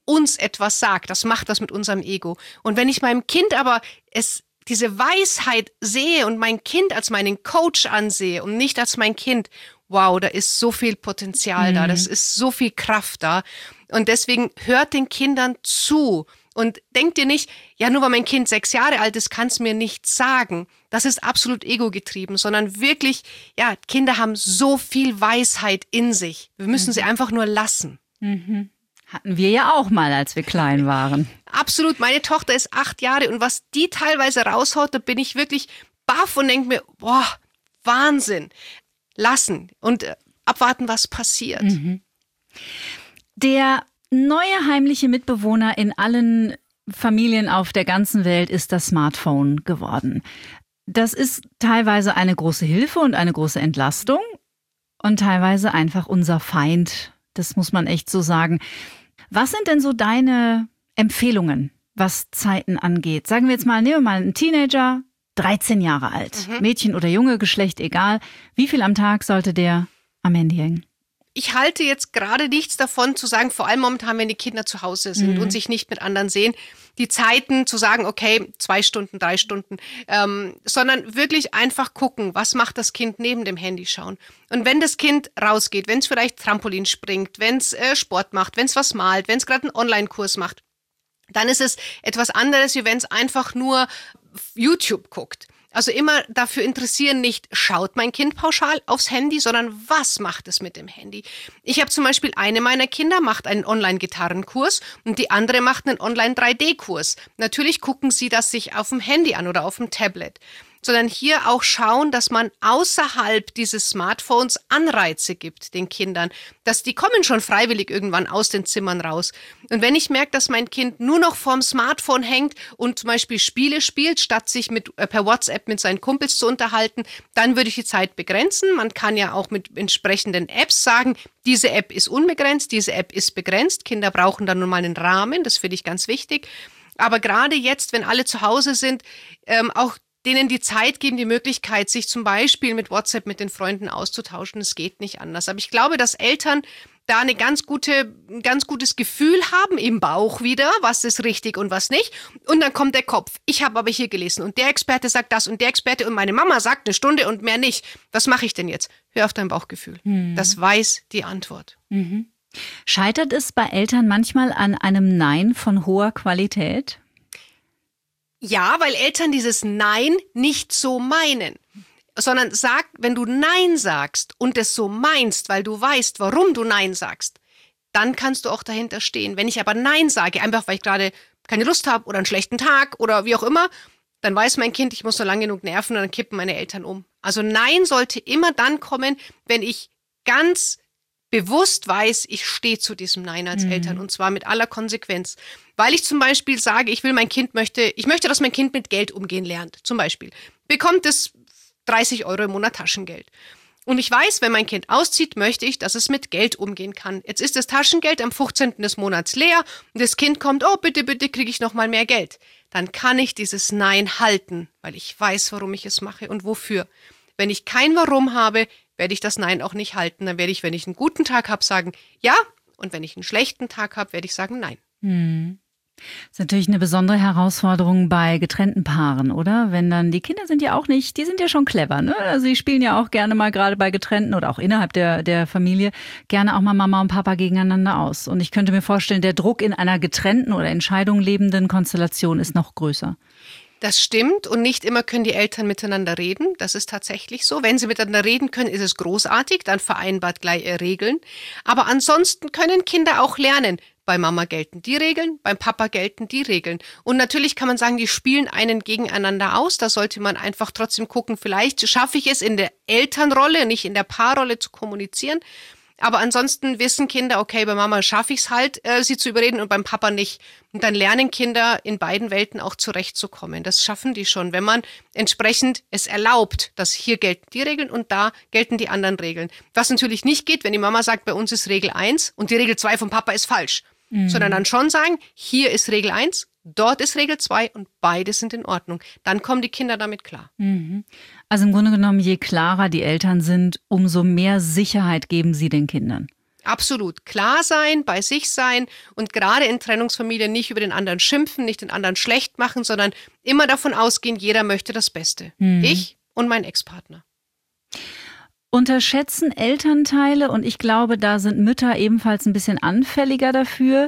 uns etwas sagt. Das macht das mit unserem Ego. Und wenn ich meinem Kind aber es diese Weisheit sehe und mein Kind als meinen Coach ansehe und nicht als mein Kind, wow, da ist so viel Potenzial mhm. da, das ist so viel Kraft da. Und deswegen hört den Kindern zu und denkt ihr nicht, ja, nur weil mein Kind sechs Jahre alt ist, kann es mir nichts sagen. Das ist absolut ego-getrieben, sondern wirklich, ja, Kinder haben so viel Weisheit in sich. Wir müssen mhm. sie einfach nur lassen. Mhm. Hatten wir ja auch mal, als wir klein waren. Absolut. Meine Tochter ist acht Jahre und was die teilweise raushaut, da bin ich wirklich baff und denke mir, boah, Wahnsinn. Lassen und äh, abwarten, was passiert. Mhm. Der neue heimliche Mitbewohner in allen Familien auf der ganzen Welt ist das Smartphone geworden. Das ist teilweise eine große Hilfe und eine große Entlastung und teilweise einfach unser Feind. Das muss man echt so sagen. Was sind denn so deine Empfehlungen, was Zeiten angeht? Sagen wir jetzt mal, nehmen wir mal einen Teenager, dreizehn Jahre alt, mhm. Mädchen oder Junge, Geschlecht egal. Wie viel am Tag sollte der am Handy hängen? Ich halte jetzt gerade nichts davon zu sagen, vor allem momentan, wenn die Kinder zu Hause sind mhm. und sich nicht mit anderen sehen, die Zeiten zu sagen, okay, zwei Stunden, drei Stunden, ähm, sondern wirklich einfach gucken, was macht das Kind neben dem Handy schauen. Und wenn das Kind rausgeht, wenn es vielleicht Trampolin springt, wenn es äh, Sport macht, wenn es was malt, wenn es gerade einen Online-Kurs macht, dann ist es etwas anderes, wie wenn es einfach nur YouTube guckt. Also immer dafür interessieren, nicht schaut mein Kind pauschal aufs Handy, sondern was macht es mit dem Handy? Ich habe zum Beispiel eine meiner Kinder macht einen Online-Gitarrenkurs und die andere macht einen Online-drei D Kurs. Natürlich gucken sie das sich auf dem Handy an oder auf dem Tablet. Sondern hier auch schauen, dass man außerhalb dieses Smartphones Anreize gibt den Kindern, dass die kommen schon freiwillig irgendwann aus den Zimmern raus. Und wenn ich merke, dass mein Kind nur noch vorm Smartphone hängt und zum Beispiel Spiele spielt, statt sich mit, äh, per WhatsApp mit seinen Kumpels zu unterhalten, dann würde ich die Zeit begrenzen. Man kann ja auch mit entsprechenden Apps sagen, diese App ist unbegrenzt, diese App ist begrenzt. Kinder brauchen dann nun mal einen Rahmen, das finde ich ganz wichtig. Aber gerade jetzt, wenn alle zu Hause sind, ähm, auch denen die Zeit geben, die Möglichkeit, sich zum Beispiel mit WhatsApp mit den Freunden auszutauschen. Es geht nicht anders. Aber ich glaube, dass Eltern da eine ganz gute, ein ganz gutes Gefühl haben im Bauch wieder, was ist richtig und was nicht. Und dann kommt der Kopf. Ich habe aber hier gelesen und der Experte sagt das und der Experte und meine Mama sagt eine Stunde und mehr nicht. Was mache ich denn jetzt? Hör auf dein Bauchgefühl. Mhm. Das weiß die Antwort. Mhm. Scheitert es bei Eltern manchmal an einem Nein von hoher Qualität? Ja, weil Eltern dieses Nein nicht so meinen, sondern sag, wenn du Nein sagst und es so meinst, weil du weißt, warum du Nein sagst, dann kannst du auch dahinter stehen. Wenn ich aber Nein sage, einfach weil ich gerade keine Lust habe oder einen schlechten Tag oder wie auch immer, dann weiß mein Kind, ich muss nur lang genug nerven und dann kippen meine Eltern um. Also Nein sollte immer dann kommen, wenn ich ganz bewusst weiß, ich stehe zu diesem Nein als mhm. Eltern und zwar mit aller Konsequenz. Weil ich zum Beispiel sage, ich will mein Kind möchte, ich möchte, dass mein Kind mit Geld umgehen lernt. Zum Beispiel bekommt es dreißig Euro im Monat Taschengeld. Und ich weiß, wenn mein Kind auszieht, möchte ich, dass es mit Geld umgehen kann. Jetzt ist das Taschengeld am fünfzehnten des Monats leer und das Kind kommt, oh bitte, bitte kriege ich noch mal mehr Geld. Dann kann ich dieses Nein halten, weil ich weiß, warum ich es mache und wofür. Wenn ich kein Warum habe, werde ich das Nein auch nicht halten. Dann werde ich, wenn ich einen guten Tag habe, sagen ja. Und wenn ich einen schlechten Tag habe, werde ich sagen nein. Hm. Das ist natürlich eine besondere Herausforderung bei getrennten Paaren, oder? Wenn dann, die Kinder sind ja auch nicht, die sind ja schon clever, ne? Also die spielen ja auch gerne mal gerade bei getrennten oder auch innerhalb der, der Familie gerne auch mal Mama und Papa gegeneinander aus. Und ich könnte mir vorstellen, der Druck in einer getrennten oder in Scheidung lebenden Konstellation ist noch größer. Das stimmt und nicht immer können die Eltern miteinander reden. Das ist tatsächlich so. Wenn sie miteinander reden können, ist es großartig, dann vereinbart gleich Regeln. Aber ansonsten können Kinder auch lernen. Bei Mama gelten die Regeln, beim Papa gelten die Regeln. Und natürlich kann man sagen, die spielen einen gegeneinander aus. Da sollte man einfach trotzdem gucken, vielleicht schaffe ich es in der Elternrolle, nicht in der Paarrolle zu kommunizieren. Aber ansonsten wissen Kinder, okay, bei Mama schaffe ich es halt, äh, sie zu überreden und beim Papa nicht. Und dann lernen Kinder in beiden Welten auch zurechtzukommen. Das schaffen die schon, wenn man entsprechend es erlaubt, dass hier gelten die Regeln und da gelten die anderen Regeln. Was natürlich nicht geht, wenn die Mama sagt, bei uns ist Regel eins und die Regel zwei vom Papa ist falsch. Mhm. Sondern dann schon sagen, hier ist Regel eins, dort ist Regel zwei und beide sind in Ordnung. Dann kommen die Kinder damit klar. Mhm. Also im Grunde genommen, je klarer die Eltern sind, umso mehr Sicherheit geben sie den Kindern. Absolut. Klar sein, bei sich sein und gerade in Trennungsfamilien nicht über den anderen schimpfen, nicht den anderen schlecht machen, sondern immer davon ausgehen, jeder möchte das Beste. Mhm. Ich und mein Ex-Partner. Unterschätzen Elternteile, und ich glaube, da sind Mütter ebenfalls ein bisschen anfälliger dafür,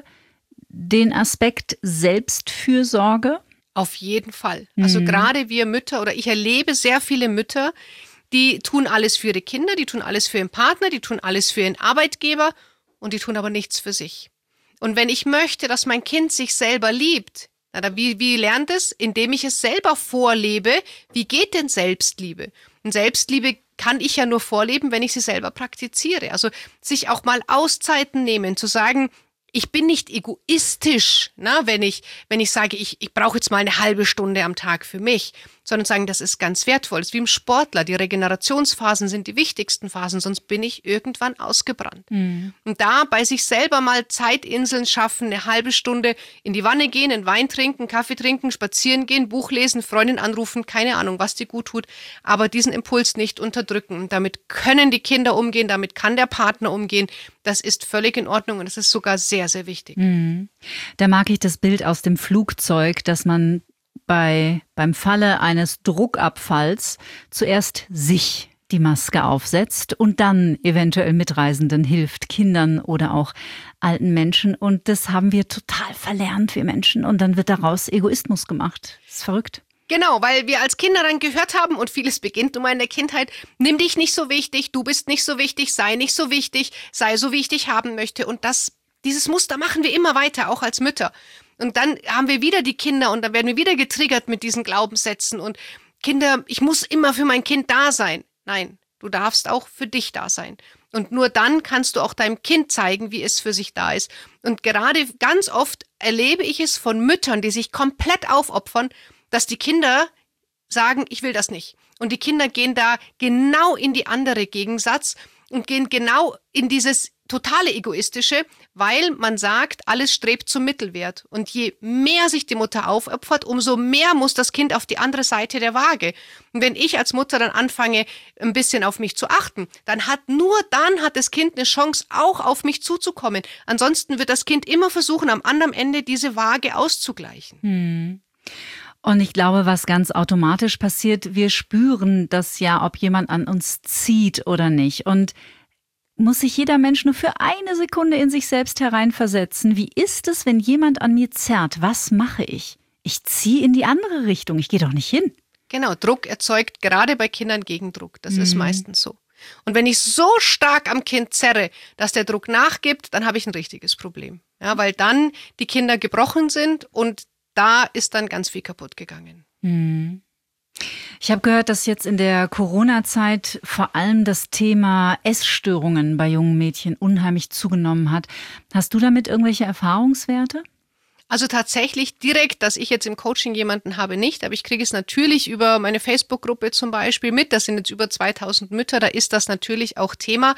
den Aspekt Selbstfürsorge? Auf jeden Fall. Also mhm. gerade wir Mütter, oder ich erlebe sehr viele Mütter, die tun alles für ihre Kinder, die tun alles für ihren Partner, die tun alles für ihren Arbeitgeber und die tun aber nichts für sich. Und wenn ich möchte, dass mein Kind sich selber liebt, na, wie, wie lernt es? Indem ich es selber vorlebe. Wie geht denn Selbstliebe? Und Selbstliebe kann ich ja nur vorleben, wenn ich sie selber praktiziere. Also sich auch mal Auszeiten nehmen, zu sagen, ich bin nicht egoistisch, na, wenn ich, wenn ich sage, ich, ich brauche jetzt mal eine halbe Stunde am Tag für mich, sondern sagen, das ist ganz wertvoll. Das ist wie im Sportler. Die Regenerationsphasen sind die wichtigsten Phasen, sonst bin ich irgendwann ausgebrannt. Mhm. Und da bei sich selber mal Zeitinseln schaffen, eine halbe Stunde in die Wanne gehen, einen Wein trinken, Kaffee trinken, spazieren gehen, Buch lesen, Freundin anrufen, keine Ahnung, was dir gut tut, aber diesen Impuls nicht unterdrücken. Und damit können die Kinder umgehen, damit kann der Partner umgehen. Das ist völlig in Ordnung und es ist sogar sehr, sehr wichtig. Mhm. Da mag ich das Bild aus dem Flugzeug, dass man bei, beim Falle eines Druckabfalls zuerst sich die Maske aufsetzt und dann eventuell Mitreisenden hilft, Kindern oder auch alten Menschen. Und das haben wir total verlernt, wir Menschen. Und dann wird daraus Egoismus gemacht. Das ist verrückt. Genau, weil wir als Kinder dann gehört haben, und vieles beginnt nun mal in der Kindheit, nimm dich nicht so wichtig, du bist nicht so wichtig, sei nicht so wichtig, sei so, wie ich dich haben möchte. Und das, dieses Muster machen wir immer weiter, auch als Mütter. Und dann haben wir wieder die Kinder und dann werden wir wieder getriggert mit diesen Glaubenssätzen. Und Kinder, ich muss immer für mein Kind da sein. Nein, du darfst auch für dich da sein. Und nur dann kannst du auch deinem Kind zeigen, wie es für sich da ist. Und gerade ganz oft erlebe ich es von Müttern, die sich komplett aufopfern, dass die Kinder sagen, ich will das nicht. Und die Kinder gehen da genau in die andere Gegensatz und gehen genau in dieses totale Egoistische, weil man sagt, alles strebt zum Mittelwert. Und je mehr sich die Mutter aufopfert, umso mehr muss das Kind auf die andere Seite der Waage. Und wenn ich als Mutter dann anfange, ein bisschen auf mich zu achten, dann hat nur dann hat das Kind eine Chance, auch auf mich zuzukommen. Ansonsten wird das Kind immer versuchen, am anderen Ende diese Waage auszugleichen. Hm. Und ich glaube, was ganz automatisch passiert, wir spüren das ja, ob jemand an uns zieht oder nicht. Und muss sich jeder Mensch nur für eine Sekunde in sich selbst hereinversetzen. Wie ist es, wenn jemand an mir zerrt? Was mache ich? Ich ziehe in die andere Richtung. Ich gehe doch nicht hin. Genau, Druck erzeugt gerade bei Kindern Gegendruck. Das mhm. ist meistens so. Und wenn ich so stark am Kind zerre, dass der Druck nachgibt, dann habe ich ein richtiges Problem. Ja, weil dann die Kinder gebrochen sind und da ist dann ganz viel kaputt gegangen. Mhm. Ich habe gehört, dass jetzt in der Corona-Zeit vor allem das Thema Essstörungen bei jungen Mädchen unheimlich zugenommen hat. Hast du damit irgendwelche Erfahrungswerte? Also tatsächlich direkt, dass ich jetzt im Coaching jemanden habe, nicht. Aber ich kriege es natürlich über meine Facebook-Gruppe zum Beispiel mit. Das sind jetzt über zweitausend Mütter, da ist das natürlich auch Thema.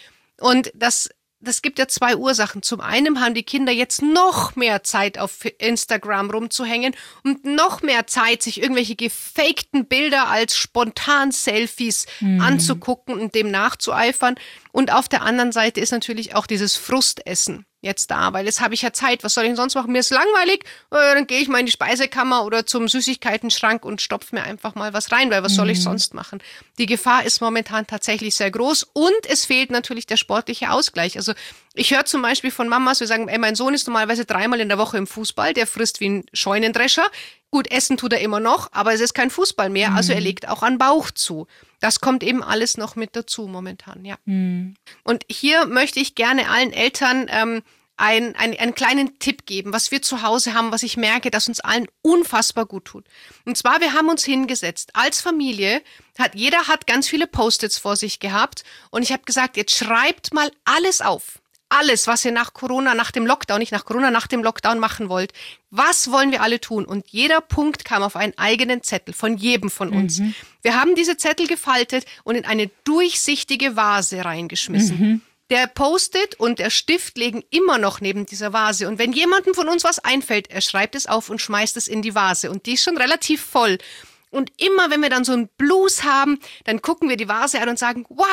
Und das Das gibt ja zwei Ursachen. Zum einen haben die Kinder jetzt noch mehr Zeit auf Instagram rumzuhängen und noch mehr Zeit, sich irgendwelche gefakten Bilder als Spontan-Selfies mhm. anzugucken und dem nachzueifern. Und auf der anderen Seite ist natürlich auch dieses Frustessen jetzt da, weil jetzt habe ich ja Zeit, was soll ich denn sonst machen? Mir ist langweilig, dann gehe ich mal in die Speisekammer oder zum Süßigkeitenschrank und stopfe mir einfach mal was rein, weil was mhm. soll ich sonst machen? Die Gefahr ist momentan tatsächlich sehr groß und es fehlt natürlich der sportliche Ausgleich. Also ich höre zum Beispiel von Mamas, wir sagen, ey, mein Sohn ist normalerweise dreimal in der Woche im Fußball, der frisst wie ein Scheunendrescher. Gut, essen tut er immer noch, aber es ist kein Fußball mehr, also er legt auch an Bauch zu. Das kommt eben alles noch mit dazu momentan, ja. Mhm. Und hier möchte ich gerne allen Eltern ähm, ein, ein, einen kleinen Tipp geben, was wir zu Hause haben, was ich merke, dass uns allen unfassbar gut tut. Und zwar, wir haben uns hingesetzt als Familie, hat, jeder hat ganz viele Post-its vor sich gehabt und ich habe gesagt, jetzt schreibt mal alles auf. Alles, was ihr nach Corona, nach dem Lockdown, nicht nach Corona, nach dem Lockdown machen wollt. Was wollen wir alle tun? Und jeder Punkt kam auf einen eigenen Zettel von jedem von uns. Mhm. Wir haben diese Zettel gefaltet und in eine durchsichtige Vase reingeschmissen. Mhm. Der Post-it und der Stift liegen immer noch neben dieser Vase. Und wenn jemandem von uns was einfällt, er schreibt es auf und schmeißt es in die Vase. Und die ist schon relativ voll. Und immer, wenn wir dann so einen Blues haben, dann gucken wir die Vase an und sagen, wow,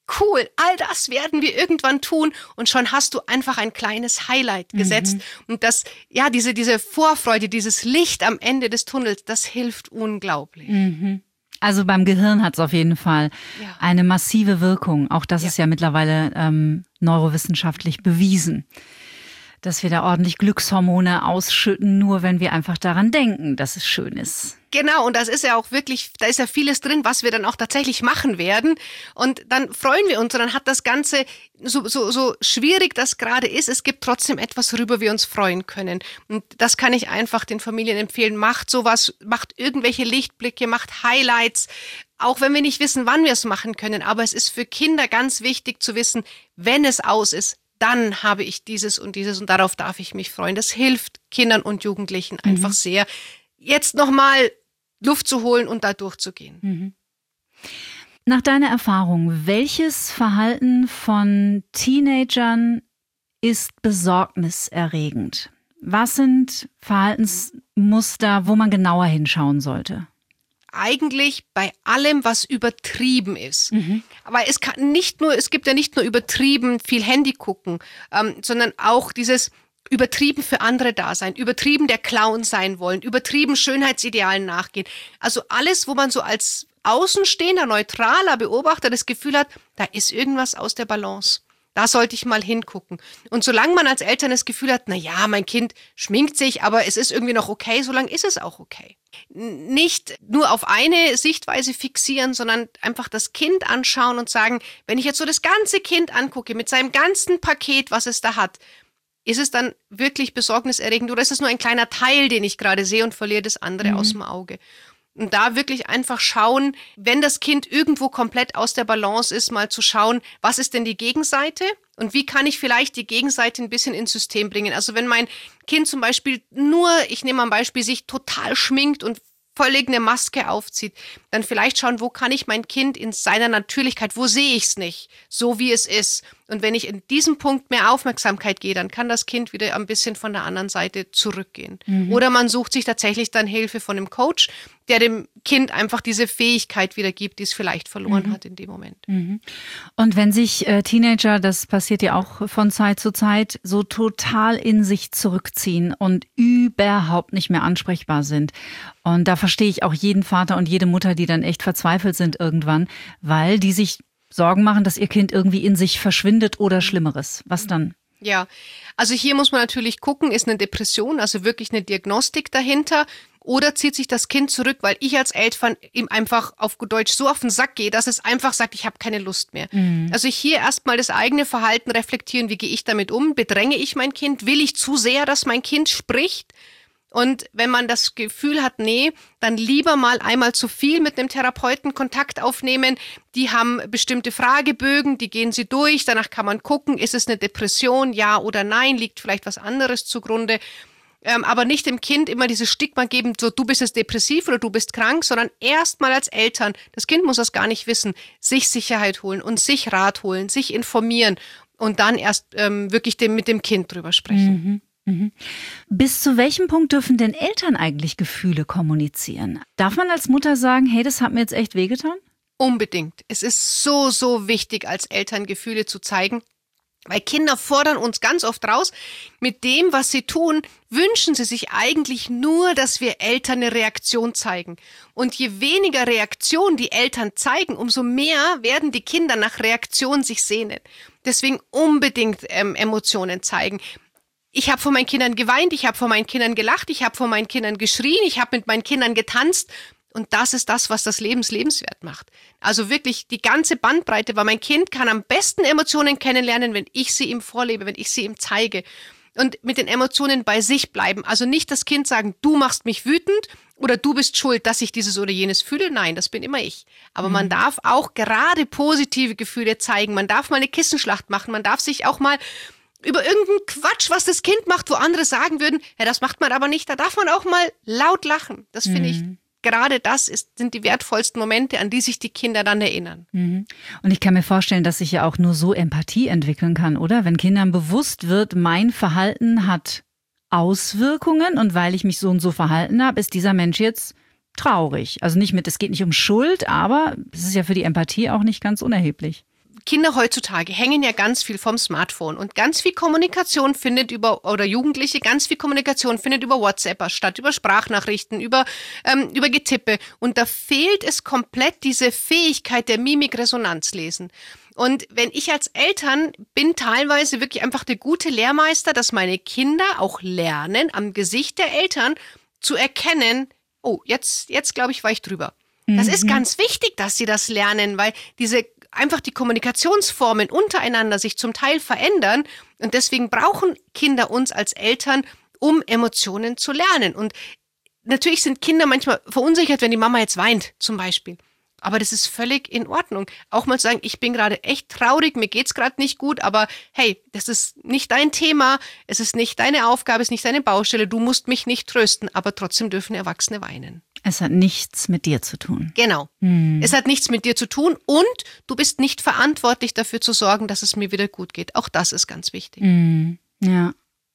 cool, all das werden wir irgendwann tun und schon hast du einfach ein kleines Highlight gesetzt. Mhm. Und das, ja, diese, diese Vorfreude, dieses Licht am Ende des Tunnels, das hilft unglaublich. Mhm. Also beim Gehirn hat es auf jeden Fall ja. eine massive Wirkung. Auch das ja. ist ja mittlerweile ähm, neurowissenschaftlich bewiesen, dass wir da ordentlich Glückshormone ausschütten, nur wenn wir einfach daran denken, dass es schön ist. Genau, und das ist ja auch wirklich, da ist ja vieles drin, was wir dann auch tatsächlich machen werden. Und dann freuen wir uns und dann hat das Ganze, so, so, so schwierig das gerade ist, es gibt trotzdem etwas, worüber wir uns freuen können. Und das kann ich einfach den Familien empfehlen. Macht sowas, macht irgendwelche Lichtblicke, macht Highlights, auch wenn wir nicht wissen, wann wir es machen können. Aber es ist für Kinder ganz wichtig zu wissen, wenn es aus ist, dann habe ich dieses und dieses und darauf darf ich mich freuen. Das hilft Kindern und Jugendlichen mhm. einfach sehr, jetzt nochmal Luft zu holen und da durchzugehen. Mhm. Nach deiner Erfahrung, welches Verhalten von Teenagern ist besorgniserregend? Was sind Verhaltensmuster, wo man genauer hinschauen sollte? Eigentlich bei allem, was übertrieben ist. Mhm. Aber es kann nicht nur, es gibt ja nicht nur übertrieben viel Handy gucken, ähm, sondern auch dieses übertrieben für andere da sein, übertrieben der Clown sein wollen, übertrieben Schönheitsidealen nachgehen. Also alles, wo man so als außenstehender, neutraler Beobachter das Gefühl hat, da ist irgendwas aus der Balance. Da sollte ich mal hingucken. Und solange man als Eltern das Gefühl hat, na ja, mein Kind schminkt sich, aber es ist irgendwie noch okay, solange ist es auch okay. Nicht nur auf eine Sichtweise fixieren, sondern einfach das Kind anschauen und sagen, wenn ich jetzt so das ganze Kind angucke, mit seinem ganzen Paket, was es da hat, ist es dann wirklich besorgniserregend oder ist es nur ein kleiner Teil, den ich gerade sehe und verliere das andere mhm. aus dem Auge? Und da wirklich einfach schauen, wenn das Kind irgendwo komplett aus der Balance ist, mal zu schauen, was ist denn die Gegenseite und wie kann ich vielleicht die Gegenseite ein bisschen ins System bringen. Also wenn mein Kind zum Beispiel nur, ich nehme mal ein Beispiel, sich total schminkt und völlig eine Maske aufzieht, dann vielleicht schauen, wo kann ich mein Kind in seiner Natürlichkeit, wo sehe ich es nicht, so wie es ist. Und wenn ich in diesem Punkt mehr Aufmerksamkeit gehe, dann kann das Kind wieder ein bisschen von der anderen Seite zurückgehen. Mhm. Oder man sucht sich tatsächlich dann Hilfe von einem Coach, der dem Kind einfach diese Fähigkeit wieder gibt, die es vielleicht verloren mhm. hat in dem Moment. Mhm. Und wenn sich äh, Teenager, das passiert ja auch von Zeit zu Zeit, so total in sich zurückziehen und überhaupt nicht mehr ansprechbar sind. Und da verstehe ich auch jeden Vater und jede Mutter, die dann echt verzweifelt sind irgendwann, weil die sich Sorgen machen, dass ihr Kind irgendwie in sich verschwindet oder Schlimmeres. Was dann? Ja, also hier muss man natürlich gucken, ist eine Depression, also wirklich eine Diagnostik dahinter? Oder zieht sich das Kind zurück, weil ich als Eltern ihm einfach auf gut Deutsch so auf den Sack gehe, dass es einfach sagt, ich habe keine Lust mehr. Mhm. Also hier erstmal das eigene Verhalten reflektieren, wie gehe ich damit um? Bedränge ich mein Kind? Will ich zu sehr, dass mein Kind spricht? Und wenn man das Gefühl hat, nee, dann lieber mal einmal zu viel mit einem Therapeuten Kontakt aufnehmen. Die haben bestimmte Fragebögen, die gehen sie durch. Danach kann man gucken, ist es eine Depression, ja oder nein, liegt vielleicht was anderes zugrunde. Ähm, aber nicht dem Kind immer dieses Stigma geben, so du bist jetzt depressiv oder du bist krank, sondern erstmal als Eltern, das Kind muss das gar nicht wissen, sich Sicherheit holen und sich Rat holen, sich informieren und dann erst ähm, wirklich dem, mit dem Kind drüber sprechen. Mhm. Mhm. Bis zu welchem Punkt dürfen denn Eltern eigentlich Gefühle kommunizieren? Darf man als Mutter sagen, hey, das hat mir jetzt echt wehgetan? Unbedingt. Es ist so, so wichtig, als Eltern Gefühle zu zeigen. Weil Kinder fordern uns ganz oft raus, mit dem, was sie tun, wünschen sie sich eigentlich nur, dass wir Eltern eine Reaktion zeigen. Und je weniger Reaktion die Eltern zeigen, umso mehr werden die Kinder nach Reaktion sich sehnen. Deswegen unbedingt ähm, Emotionen zeigen. Ich habe vor meinen Kindern geweint, ich habe vor meinen Kindern gelacht, ich habe vor meinen Kindern geschrien, ich habe mit meinen Kindern getanzt. Und das ist das, was das Leben lebenswert macht. Also wirklich die ganze Bandbreite, weil mein Kind kann am besten Emotionen kennenlernen, wenn ich sie ihm vorlebe, wenn ich sie ihm zeige. Und mit den Emotionen bei sich bleiben. Also nicht das Kind sagen, du machst mich wütend oder du bist schuld, dass ich dieses oder jenes fühle. Nein, das bin immer ich. Aber mhm. man darf auch gerade positive Gefühle zeigen. Man darf mal eine Kissenschlacht machen. Man darf sich auch mal über irgendeinen Quatsch, was das Kind macht, wo andere sagen würden, ja, das macht man aber nicht. Da darf man auch mal laut lachen. Das finde mhm. ich. Gerade das ist, sind die wertvollsten Momente, an die sich die Kinder dann erinnern. Mhm. Und ich kann mir vorstellen, dass sich ja auch nur so Empathie entwickeln kann, oder? Wenn Kindern bewusst wird, mein Verhalten hat Auswirkungen und weil ich mich so und so verhalten habe, ist dieser Mensch jetzt traurig. Also nicht mit, es geht nicht um Schuld, aber es ist ja für die Empathie auch nicht ganz unerheblich. Kinder heutzutage hängen ja ganz viel vom Smartphone und ganz viel Kommunikation findet über, oder Jugendliche, ganz viel Kommunikation findet über WhatsApp statt, über Sprachnachrichten, über, ähm, über Getippe. Und da fehlt es komplett diese Fähigkeit der Mimikresonanzlesen. Und wenn ich als Eltern bin teilweise wirklich einfach der gute Lehrmeister, dass meine Kinder auch lernen, am Gesicht der Eltern zu erkennen, oh, jetzt, jetzt glaube ich, war ich drüber. Das mhm. ist ganz wichtig, dass sie das lernen, weil diese einfach die Kommunikationsformen untereinander sich zum Teil verändern. Und deswegen brauchen Kinder uns als Eltern, um Emotionen zu lernen. Und natürlich sind Kinder manchmal verunsichert, wenn die Mama jetzt weint, zum Beispiel. Aber das ist völlig in Ordnung. Auch mal zu sagen, ich bin gerade echt traurig, mir geht's gerade nicht gut, aber hey, das ist nicht dein Thema, es ist nicht deine Aufgabe, es ist nicht deine Baustelle, du musst mich nicht trösten, aber trotzdem dürfen Erwachsene weinen. Es hat nichts mit dir zu tun. Genau. Hm. Es hat nichts mit dir zu tun und du bist nicht verantwortlich dafür zu sorgen, dass es mir wieder gut geht. Auch das ist ganz wichtig. Hm. Ja.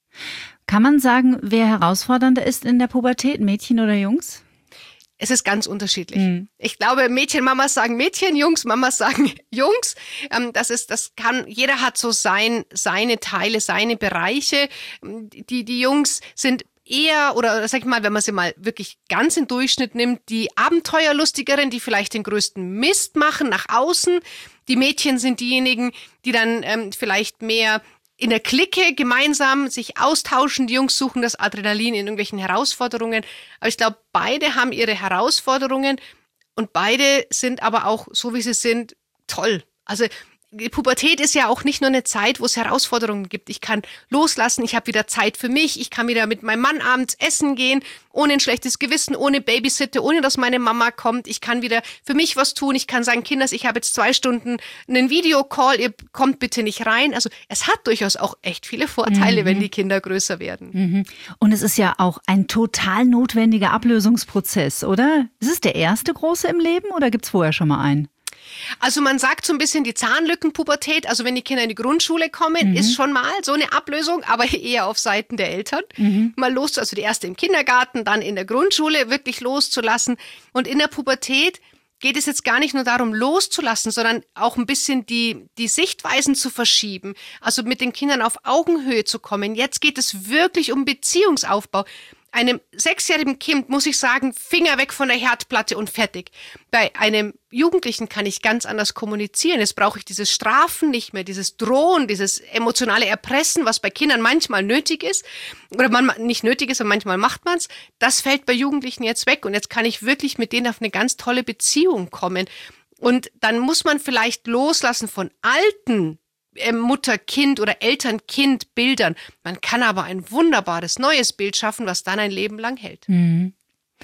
Kann man sagen, wer herausfordernder ist in der Pubertät, Mädchen oder Jungs? Es ist ganz unterschiedlich. Mhm. Ich glaube, Mädchenmamas sagen Mädchen, Jungs, Mamas sagen Jungs. Ähm, das ist, das kann, jeder hat so sein, seine Teile, seine Bereiche. Die, die Jungs sind eher, oder sag ich mal, wenn man sie mal wirklich ganz in Durchschnitt nimmt, die Abenteuerlustigeren, die vielleicht den größten Mist machen nach außen. Die Mädchen sind diejenigen, die dann ähm, vielleicht mehr in der Clique gemeinsam sich austauschen. Die Jungs suchen das Adrenalin in irgendwelchen Herausforderungen. Aber ich glaube, beide haben ihre Herausforderungen und beide sind aber auch, so wie sie sind, toll. Also die Pubertät ist ja auch nicht nur eine Zeit, wo es Herausforderungen gibt. Ich kann loslassen, ich habe wieder Zeit für mich, ich kann wieder mit meinem Mann abends essen gehen, ohne ein schlechtes Gewissen, ohne Babysitter, ohne dass meine Mama kommt. Ich kann wieder für mich was tun. Ich kann sagen, Kinders, ich habe jetzt zwei Stunden einen Videocall, ihr kommt bitte nicht rein. Also es hat durchaus auch echt viele Vorteile, mhm. wenn die Kinder größer werden. Mhm. Und es ist ja auch ein total notwendiger Ablösungsprozess, oder? Ist es der erste große im Leben oder gibt es vorher schon mal einen? Also man sagt so ein bisschen die Zahnlückenpubertät, also wenn die Kinder in die Grundschule kommen, mhm. ist schon mal so eine Ablösung, aber eher auf Seiten der Eltern. Mhm. Mal los, also die erste im Kindergarten, dann in der Grundschule wirklich loszulassen. Und in der Pubertät geht es jetzt gar nicht nur darum, loszulassen, sondern auch ein bisschen die, die Sichtweisen zu verschieben. Also mit den Kindern auf Augenhöhe zu kommen. Jetzt geht es wirklich um Beziehungsaufbau. Einem sechsjährigen Kind muss ich sagen, Finger weg von der Herdplatte und fertig. Bei einem Jugendlichen kann ich ganz anders kommunizieren. Jetzt brauche ich dieses Strafen nicht mehr, dieses Drohen, dieses emotionale Erpressen, was bei Kindern manchmal nötig ist. Oder man, nicht nötig ist, aber manchmal macht man es. Das fällt bei Jugendlichen jetzt weg. Und jetzt kann ich wirklich mit denen auf eine ganz tolle Beziehung kommen. Und dann muss man vielleicht loslassen von alten Mutter-Kind- oder Eltern-Kind-Bildern. Man kann aber ein wunderbares neues Bild schaffen, was dann ein Leben lang hält. Mhm.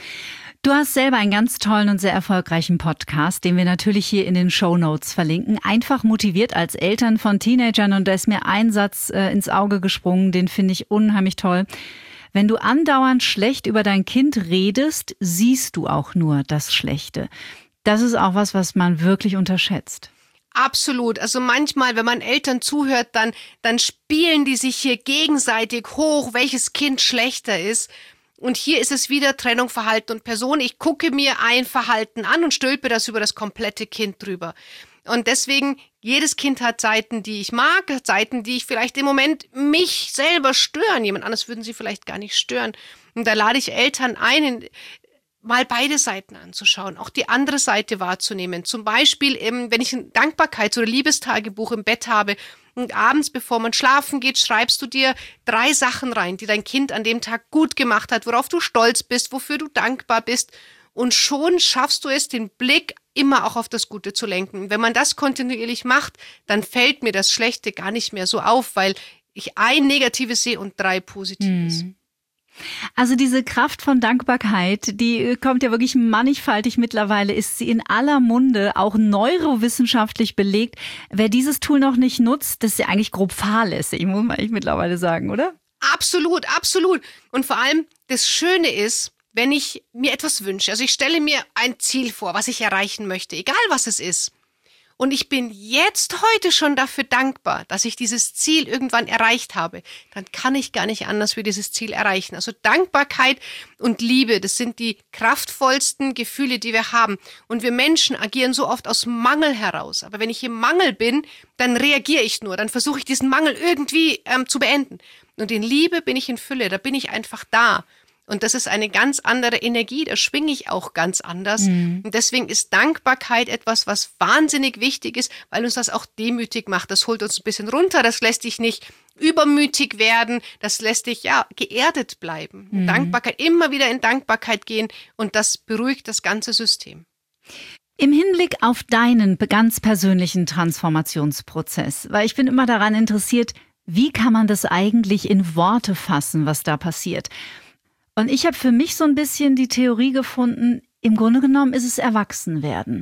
Du hast selber einen ganz tollen und sehr erfolgreichen Podcast, den wir natürlich hier in den Shownotes verlinken. Einfach motiviert als Eltern von Teenagern. Und da ist mir ein Satz äh, ins Auge gesprungen, den finde ich unheimlich toll. Wenn du andauernd schlecht über dein Kind redest, siehst du auch nur das Schlechte. Das ist auch was, was man wirklich unterschätzt. Absolut. Also manchmal, wenn man Eltern zuhört, dann, dann spielen die sich hier gegenseitig hoch, welches Kind schlechter ist. Und hier ist es wieder Trennung, Verhalten und Person. Ich gucke mir ein Verhalten an und stülpe das über das komplette Kind drüber. Und deswegen, jedes Kind hat Seiten, die ich mag, Seiten, die ich vielleicht im Moment mich selber stören. Jemand anderes würden sie vielleicht gar nicht stören. Und da lade ich Eltern ein, mal beide Seiten anzuschauen, auch die andere Seite wahrzunehmen. Zum Beispiel, wenn ich ein Dankbarkeits- oder Liebestagebuch im Bett habe und abends, bevor man schlafen geht, schreibst du dir drei Sachen rein, die dein Kind an dem Tag gut gemacht hat, worauf du stolz bist, wofür du dankbar bist. Und schon schaffst du es, den Blick immer auch auf das Gute zu lenken. Wenn man das kontinuierlich macht, dann fällt mir das Schlechte gar nicht mehr so auf, weil ich ein Negatives sehe und drei Positives. Mhm. Also diese Kraft von Dankbarkeit, die kommt ja wirklich mannigfaltig. Mittlerweile ist sie in aller Munde, auch neurowissenschaftlich belegt. Wer dieses Tool noch nicht nutzt, das ist ja eigentlich grob fahrlässig, muss man eigentlich mittlerweile sagen, oder? Absolut, absolut. Und vor allem, das Schöne ist, wenn ich mir etwas wünsche, also ich stelle mir ein Ziel vor, was ich erreichen möchte, egal was es ist. und ich bin jetzt heute schon dafür dankbar, dass ich dieses Ziel irgendwann erreicht habe, dann kann ich gar nicht anders wie dieses Ziel erreichen. Also Dankbarkeit und Liebe, das sind die kraftvollsten Gefühle, die wir haben. Und wir Menschen agieren so oft aus Mangel heraus. Aber wenn ich im Mangel bin, dann reagiere ich nur, dann versuche ich diesen Mangel irgendwie ähm, zu beenden. Und in Liebe bin ich in Fülle, da bin ich einfach da. Und das ist eine ganz andere Energie, da schwinge ich auch ganz anders. Mhm. Und deswegen ist Dankbarkeit etwas, was wahnsinnig wichtig ist, weil uns das auch demütig macht. Das holt uns ein bisschen runter, das lässt dich nicht übermütig werden, das lässt dich ja geerdet bleiben. Mhm. Dankbarkeit, immer wieder in Dankbarkeit gehen und das beruhigt das ganze System. Im Hinblick auf deinen ganz persönlichen Transformationsprozess, weil ich bin immer daran interessiert, wie kann man das eigentlich in Worte fassen, was da passiert? Und ich habe für mich so ein bisschen die Theorie gefunden, im Grunde genommen ist es Erwachsenwerden.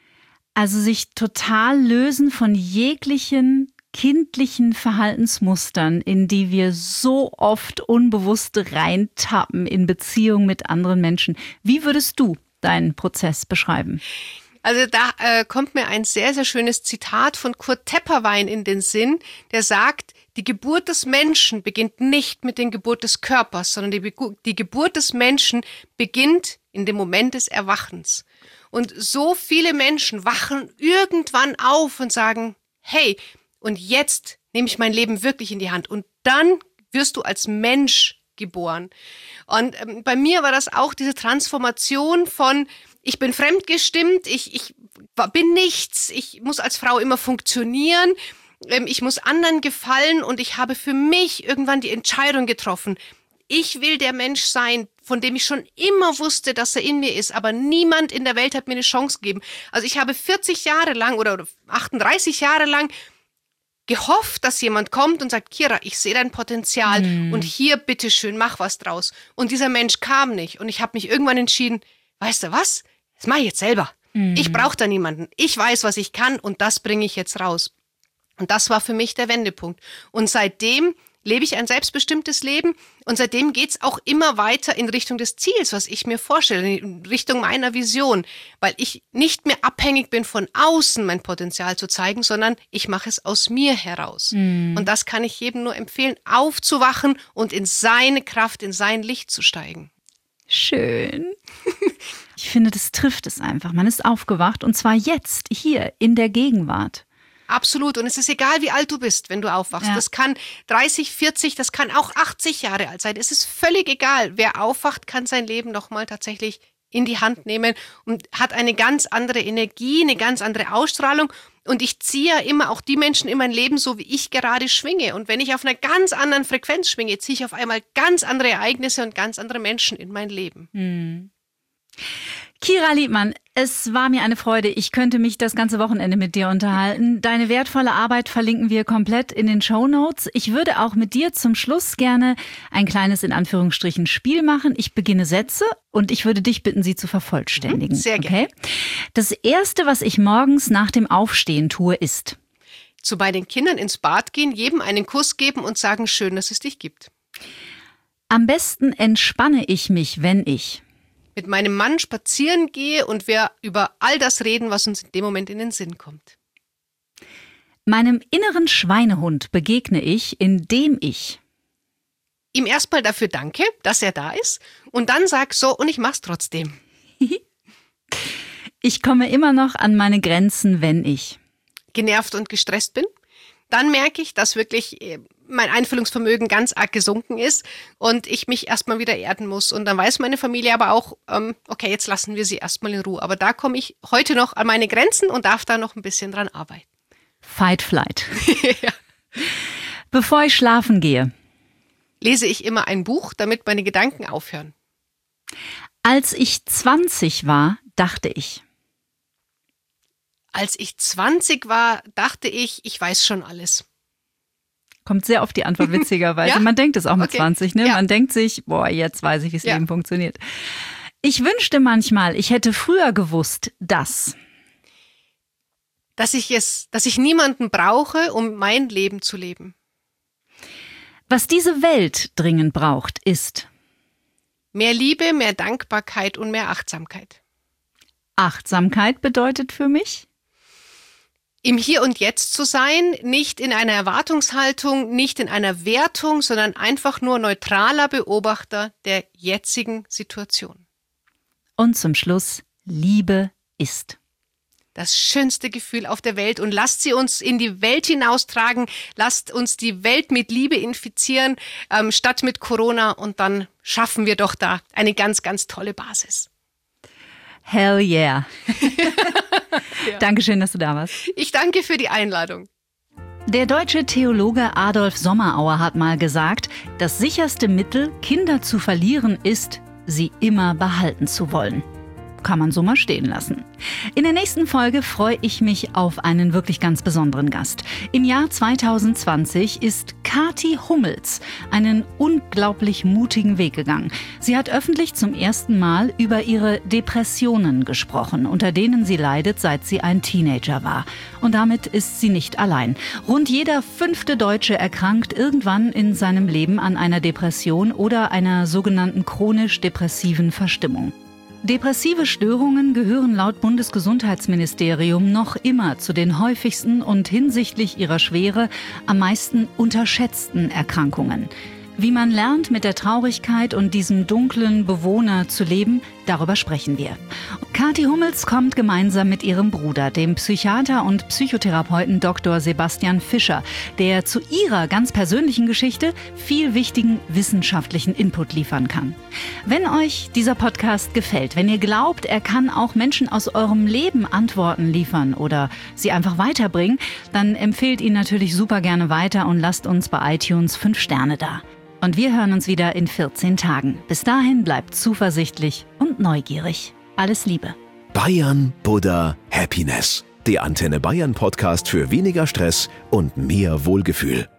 Also sich total lösen von jeglichen kindlichen Verhaltensmustern, in die wir so oft unbewusst reintappen in Beziehung mit anderen Menschen. Wie würdest du deinen Prozess beschreiben? Also da äh, kommt mir ein sehr, sehr schönes Zitat von Kurt Tepperwein in den Sinn, der sagt, die Geburt des Menschen beginnt nicht mit der Geburt des Körpers, sondern die, Be- die Geburt des Menschen beginnt in dem Moment des Erwachens. Und so viele Menschen wachen irgendwann auf und sagen, hey, und jetzt nehme ich mein Leben wirklich in die Hand. Und dann wirst du als Mensch geboren. Und ähm, bei mir war das auch diese Transformation von, ich bin fremdgestimmt, ich, ich bin nichts, ich muss als Frau immer funktionieren, ich muss anderen gefallen und ich habe für mich irgendwann die Entscheidung getroffen. Ich will der Mensch sein, von dem ich schon immer wusste, dass er in mir ist, aber niemand in der Welt hat mir eine Chance gegeben. Also ich habe vierzig Jahre lang oder achtunddreißig Jahre lang gehofft, dass jemand kommt und sagt, Kira, ich sehe dein Potenzial mm. und hier, bitteschön, mach was draus. Und dieser Mensch kam nicht und ich habe mich irgendwann entschieden, weißt du was, das mache ich jetzt selber. Mm. Ich brauche da niemanden. Ich weiß, was ich kann und das bringe ich jetzt raus. Und das war für mich der Wendepunkt. Und seitdem lebe ich ein selbstbestimmtes Leben und seitdem geht's auch immer weiter in Richtung des Ziels, was ich mir vorstelle, in Richtung meiner Vision, weil ich nicht mehr abhängig bin von außen, mein Potenzial zu zeigen, sondern ich mache es aus mir heraus. Mm. Und das kann ich jedem nur empfehlen, aufzuwachen und in seine Kraft, in sein Licht zu steigen. Schön. Ich finde, das trifft es einfach. Man ist aufgewacht und zwar jetzt, hier, in der Gegenwart. Absolut. Und es ist egal, wie alt du bist, wenn du aufwachst. Ja. Das kann dreißig, vierzig, das kann auch achtzig Jahre alt sein. Es ist völlig egal. Wer aufwacht, kann sein Leben nochmal tatsächlich in die Hand nehmen und hat eine ganz andere Energie, eine ganz andere Ausstrahlung. Und ich ziehe ja immer auch die Menschen in mein Leben, so wie ich gerade schwinge. Und wenn ich auf einer ganz anderen Frequenz schwinge, ziehe ich auf einmal ganz andere Ereignisse und ganz andere Menschen in mein Leben. Hm. Kira Liebmann, es war mir eine Freude. Ich könnte mich das ganze Wochenende mit dir unterhalten. Deine wertvolle Arbeit verlinken wir komplett in den Shownotes. Ich würde auch mit dir zum Schluss gerne ein kleines, in Anführungsstrichen, Spiel machen. Ich beginne Sätze und ich würde dich bitten, sie zu vervollständigen. Sehr gerne. Okay? Das Erste, was ich morgens nach dem Aufstehen tue, ist? Zu bei den Kindern ins Bad gehen, jedem einen Kuss geben und sagen, schön, dass es dich gibt. Am besten entspanne ich mich, wenn ich mit meinem Mann spazieren gehe und wir über all das reden, was uns in dem Moment in den Sinn kommt. Meinem inneren Schweinehund begegne ich, indem ich ihm erstmal dafür danke, dass er da ist und dann sag so, und ich mach's trotzdem. Ich komme immer noch an meine Grenzen, wenn ich genervt und gestresst bin. Dann merke ich, dass wirklich mein Einfühlungsvermögen ganz arg gesunken ist und ich mich erstmal wieder erden muss. Und dann weiß meine Familie aber auch, ähm, okay, jetzt lassen wir sie erstmal in Ruhe. Aber da komme ich heute noch an meine Grenzen und darf da noch ein bisschen dran arbeiten. Fight, flight. Ja. Bevor ich schlafen gehe, lese ich immer ein Buch, damit meine Gedanken aufhören. Als ich zwanzig war, dachte ich. Als ich zwanzig war, dachte ich, ich weiß schon alles. Kommt sehr oft die Antwort, witzigerweise. Ja? Man denkt es auch mit okay. zwanzig, ne? Ja. Man denkt sich, boah, jetzt weiß ich, wie das ja. Leben funktioniert. Ich wünschte manchmal, ich hätte früher gewusst, dass... Dass ich es, dass ich niemanden brauche, um mein Leben zu leben. Was diese Welt dringend braucht, ist... mehr Liebe, mehr Dankbarkeit und mehr Achtsamkeit. Achtsamkeit bedeutet für mich... im Hier und Jetzt zu sein, nicht in einer Erwartungshaltung, nicht in einer Wertung, sondern einfach nur neutraler Beobachter der jetzigen Situation. Und zum Schluss, Liebe ist das schönste Gefühl auf der Welt und lasst sie uns in die Welt hinaustragen, lasst uns die Welt mit Liebe infizieren, ähm, statt mit Corona und dann schaffen wir doch da eine ganz, ganz tolle Basis. Hell yeah. Ja. Dankeschön, dass du da warst. Ich danke für die Einladung. Der deutsche Theologe Adolf Sommerauer hat mal gesagt, das sicherste Mittel, Kinder zu verlieren, ist, sie immer behalten zu wollen. Kann man so mal stehen lassen. In der nächsten Folge freue ich mich auf einen wirklich ganz besonderen Gast. Im Jahr zwanzig zwanzig ist Kathi Hummels einen unglaublich mutigen Weg gegangen. Sie hat öffentlich zum ersten Mal über ihre Depressionen gesprochen, unter denen sie leidet, seit sie ein Teenager war. Und damit ist sie nicht allein. Rund jeder fünfte Deutsche erkrankt irgendwann in seinem Leben an einer Depression oder einer sogenannten chronisch-depressiven Verstimmung. Depressive Störungen gehören laut Bundesgesundheitsministerium noch immer zu den häufigsten und hinsichtlich ihrer Schwere am meisten unterschätzten Erkrankungen. Wie man lernt, mit der Traurigkeit und diesem dunklen Bewohner zu leben, darüber sprechen wir. Kathi Hummels kommt gemeinsam mit ihrem Bruder, dem Psychiater und Psychotherapeuten Doktor Sebastian Fischer, der zu ihrer ganz persönlichen Geschichte viel wichtigen wissenschaftlichen Input liefern kann. Wenn euch dieser Podcast gefällt, wenn ihr glaubt, er kann auch Menschen aus eurem Leben Antworten liefern oder sie einfach weiterbringen, dann empfehlt ihn natürlich super gerne weiter und lasst uns bei iTunes fünf Sterne da. Und wir hören uns wieder in vierzehn Tagen. Bis dahin bleibt zuversichtlich und neugierig. Alles Liebe. Bayern Buddha Happiness. Der Antenne Bayern Podcast für weniger Stress und mehr Wohlgefühl.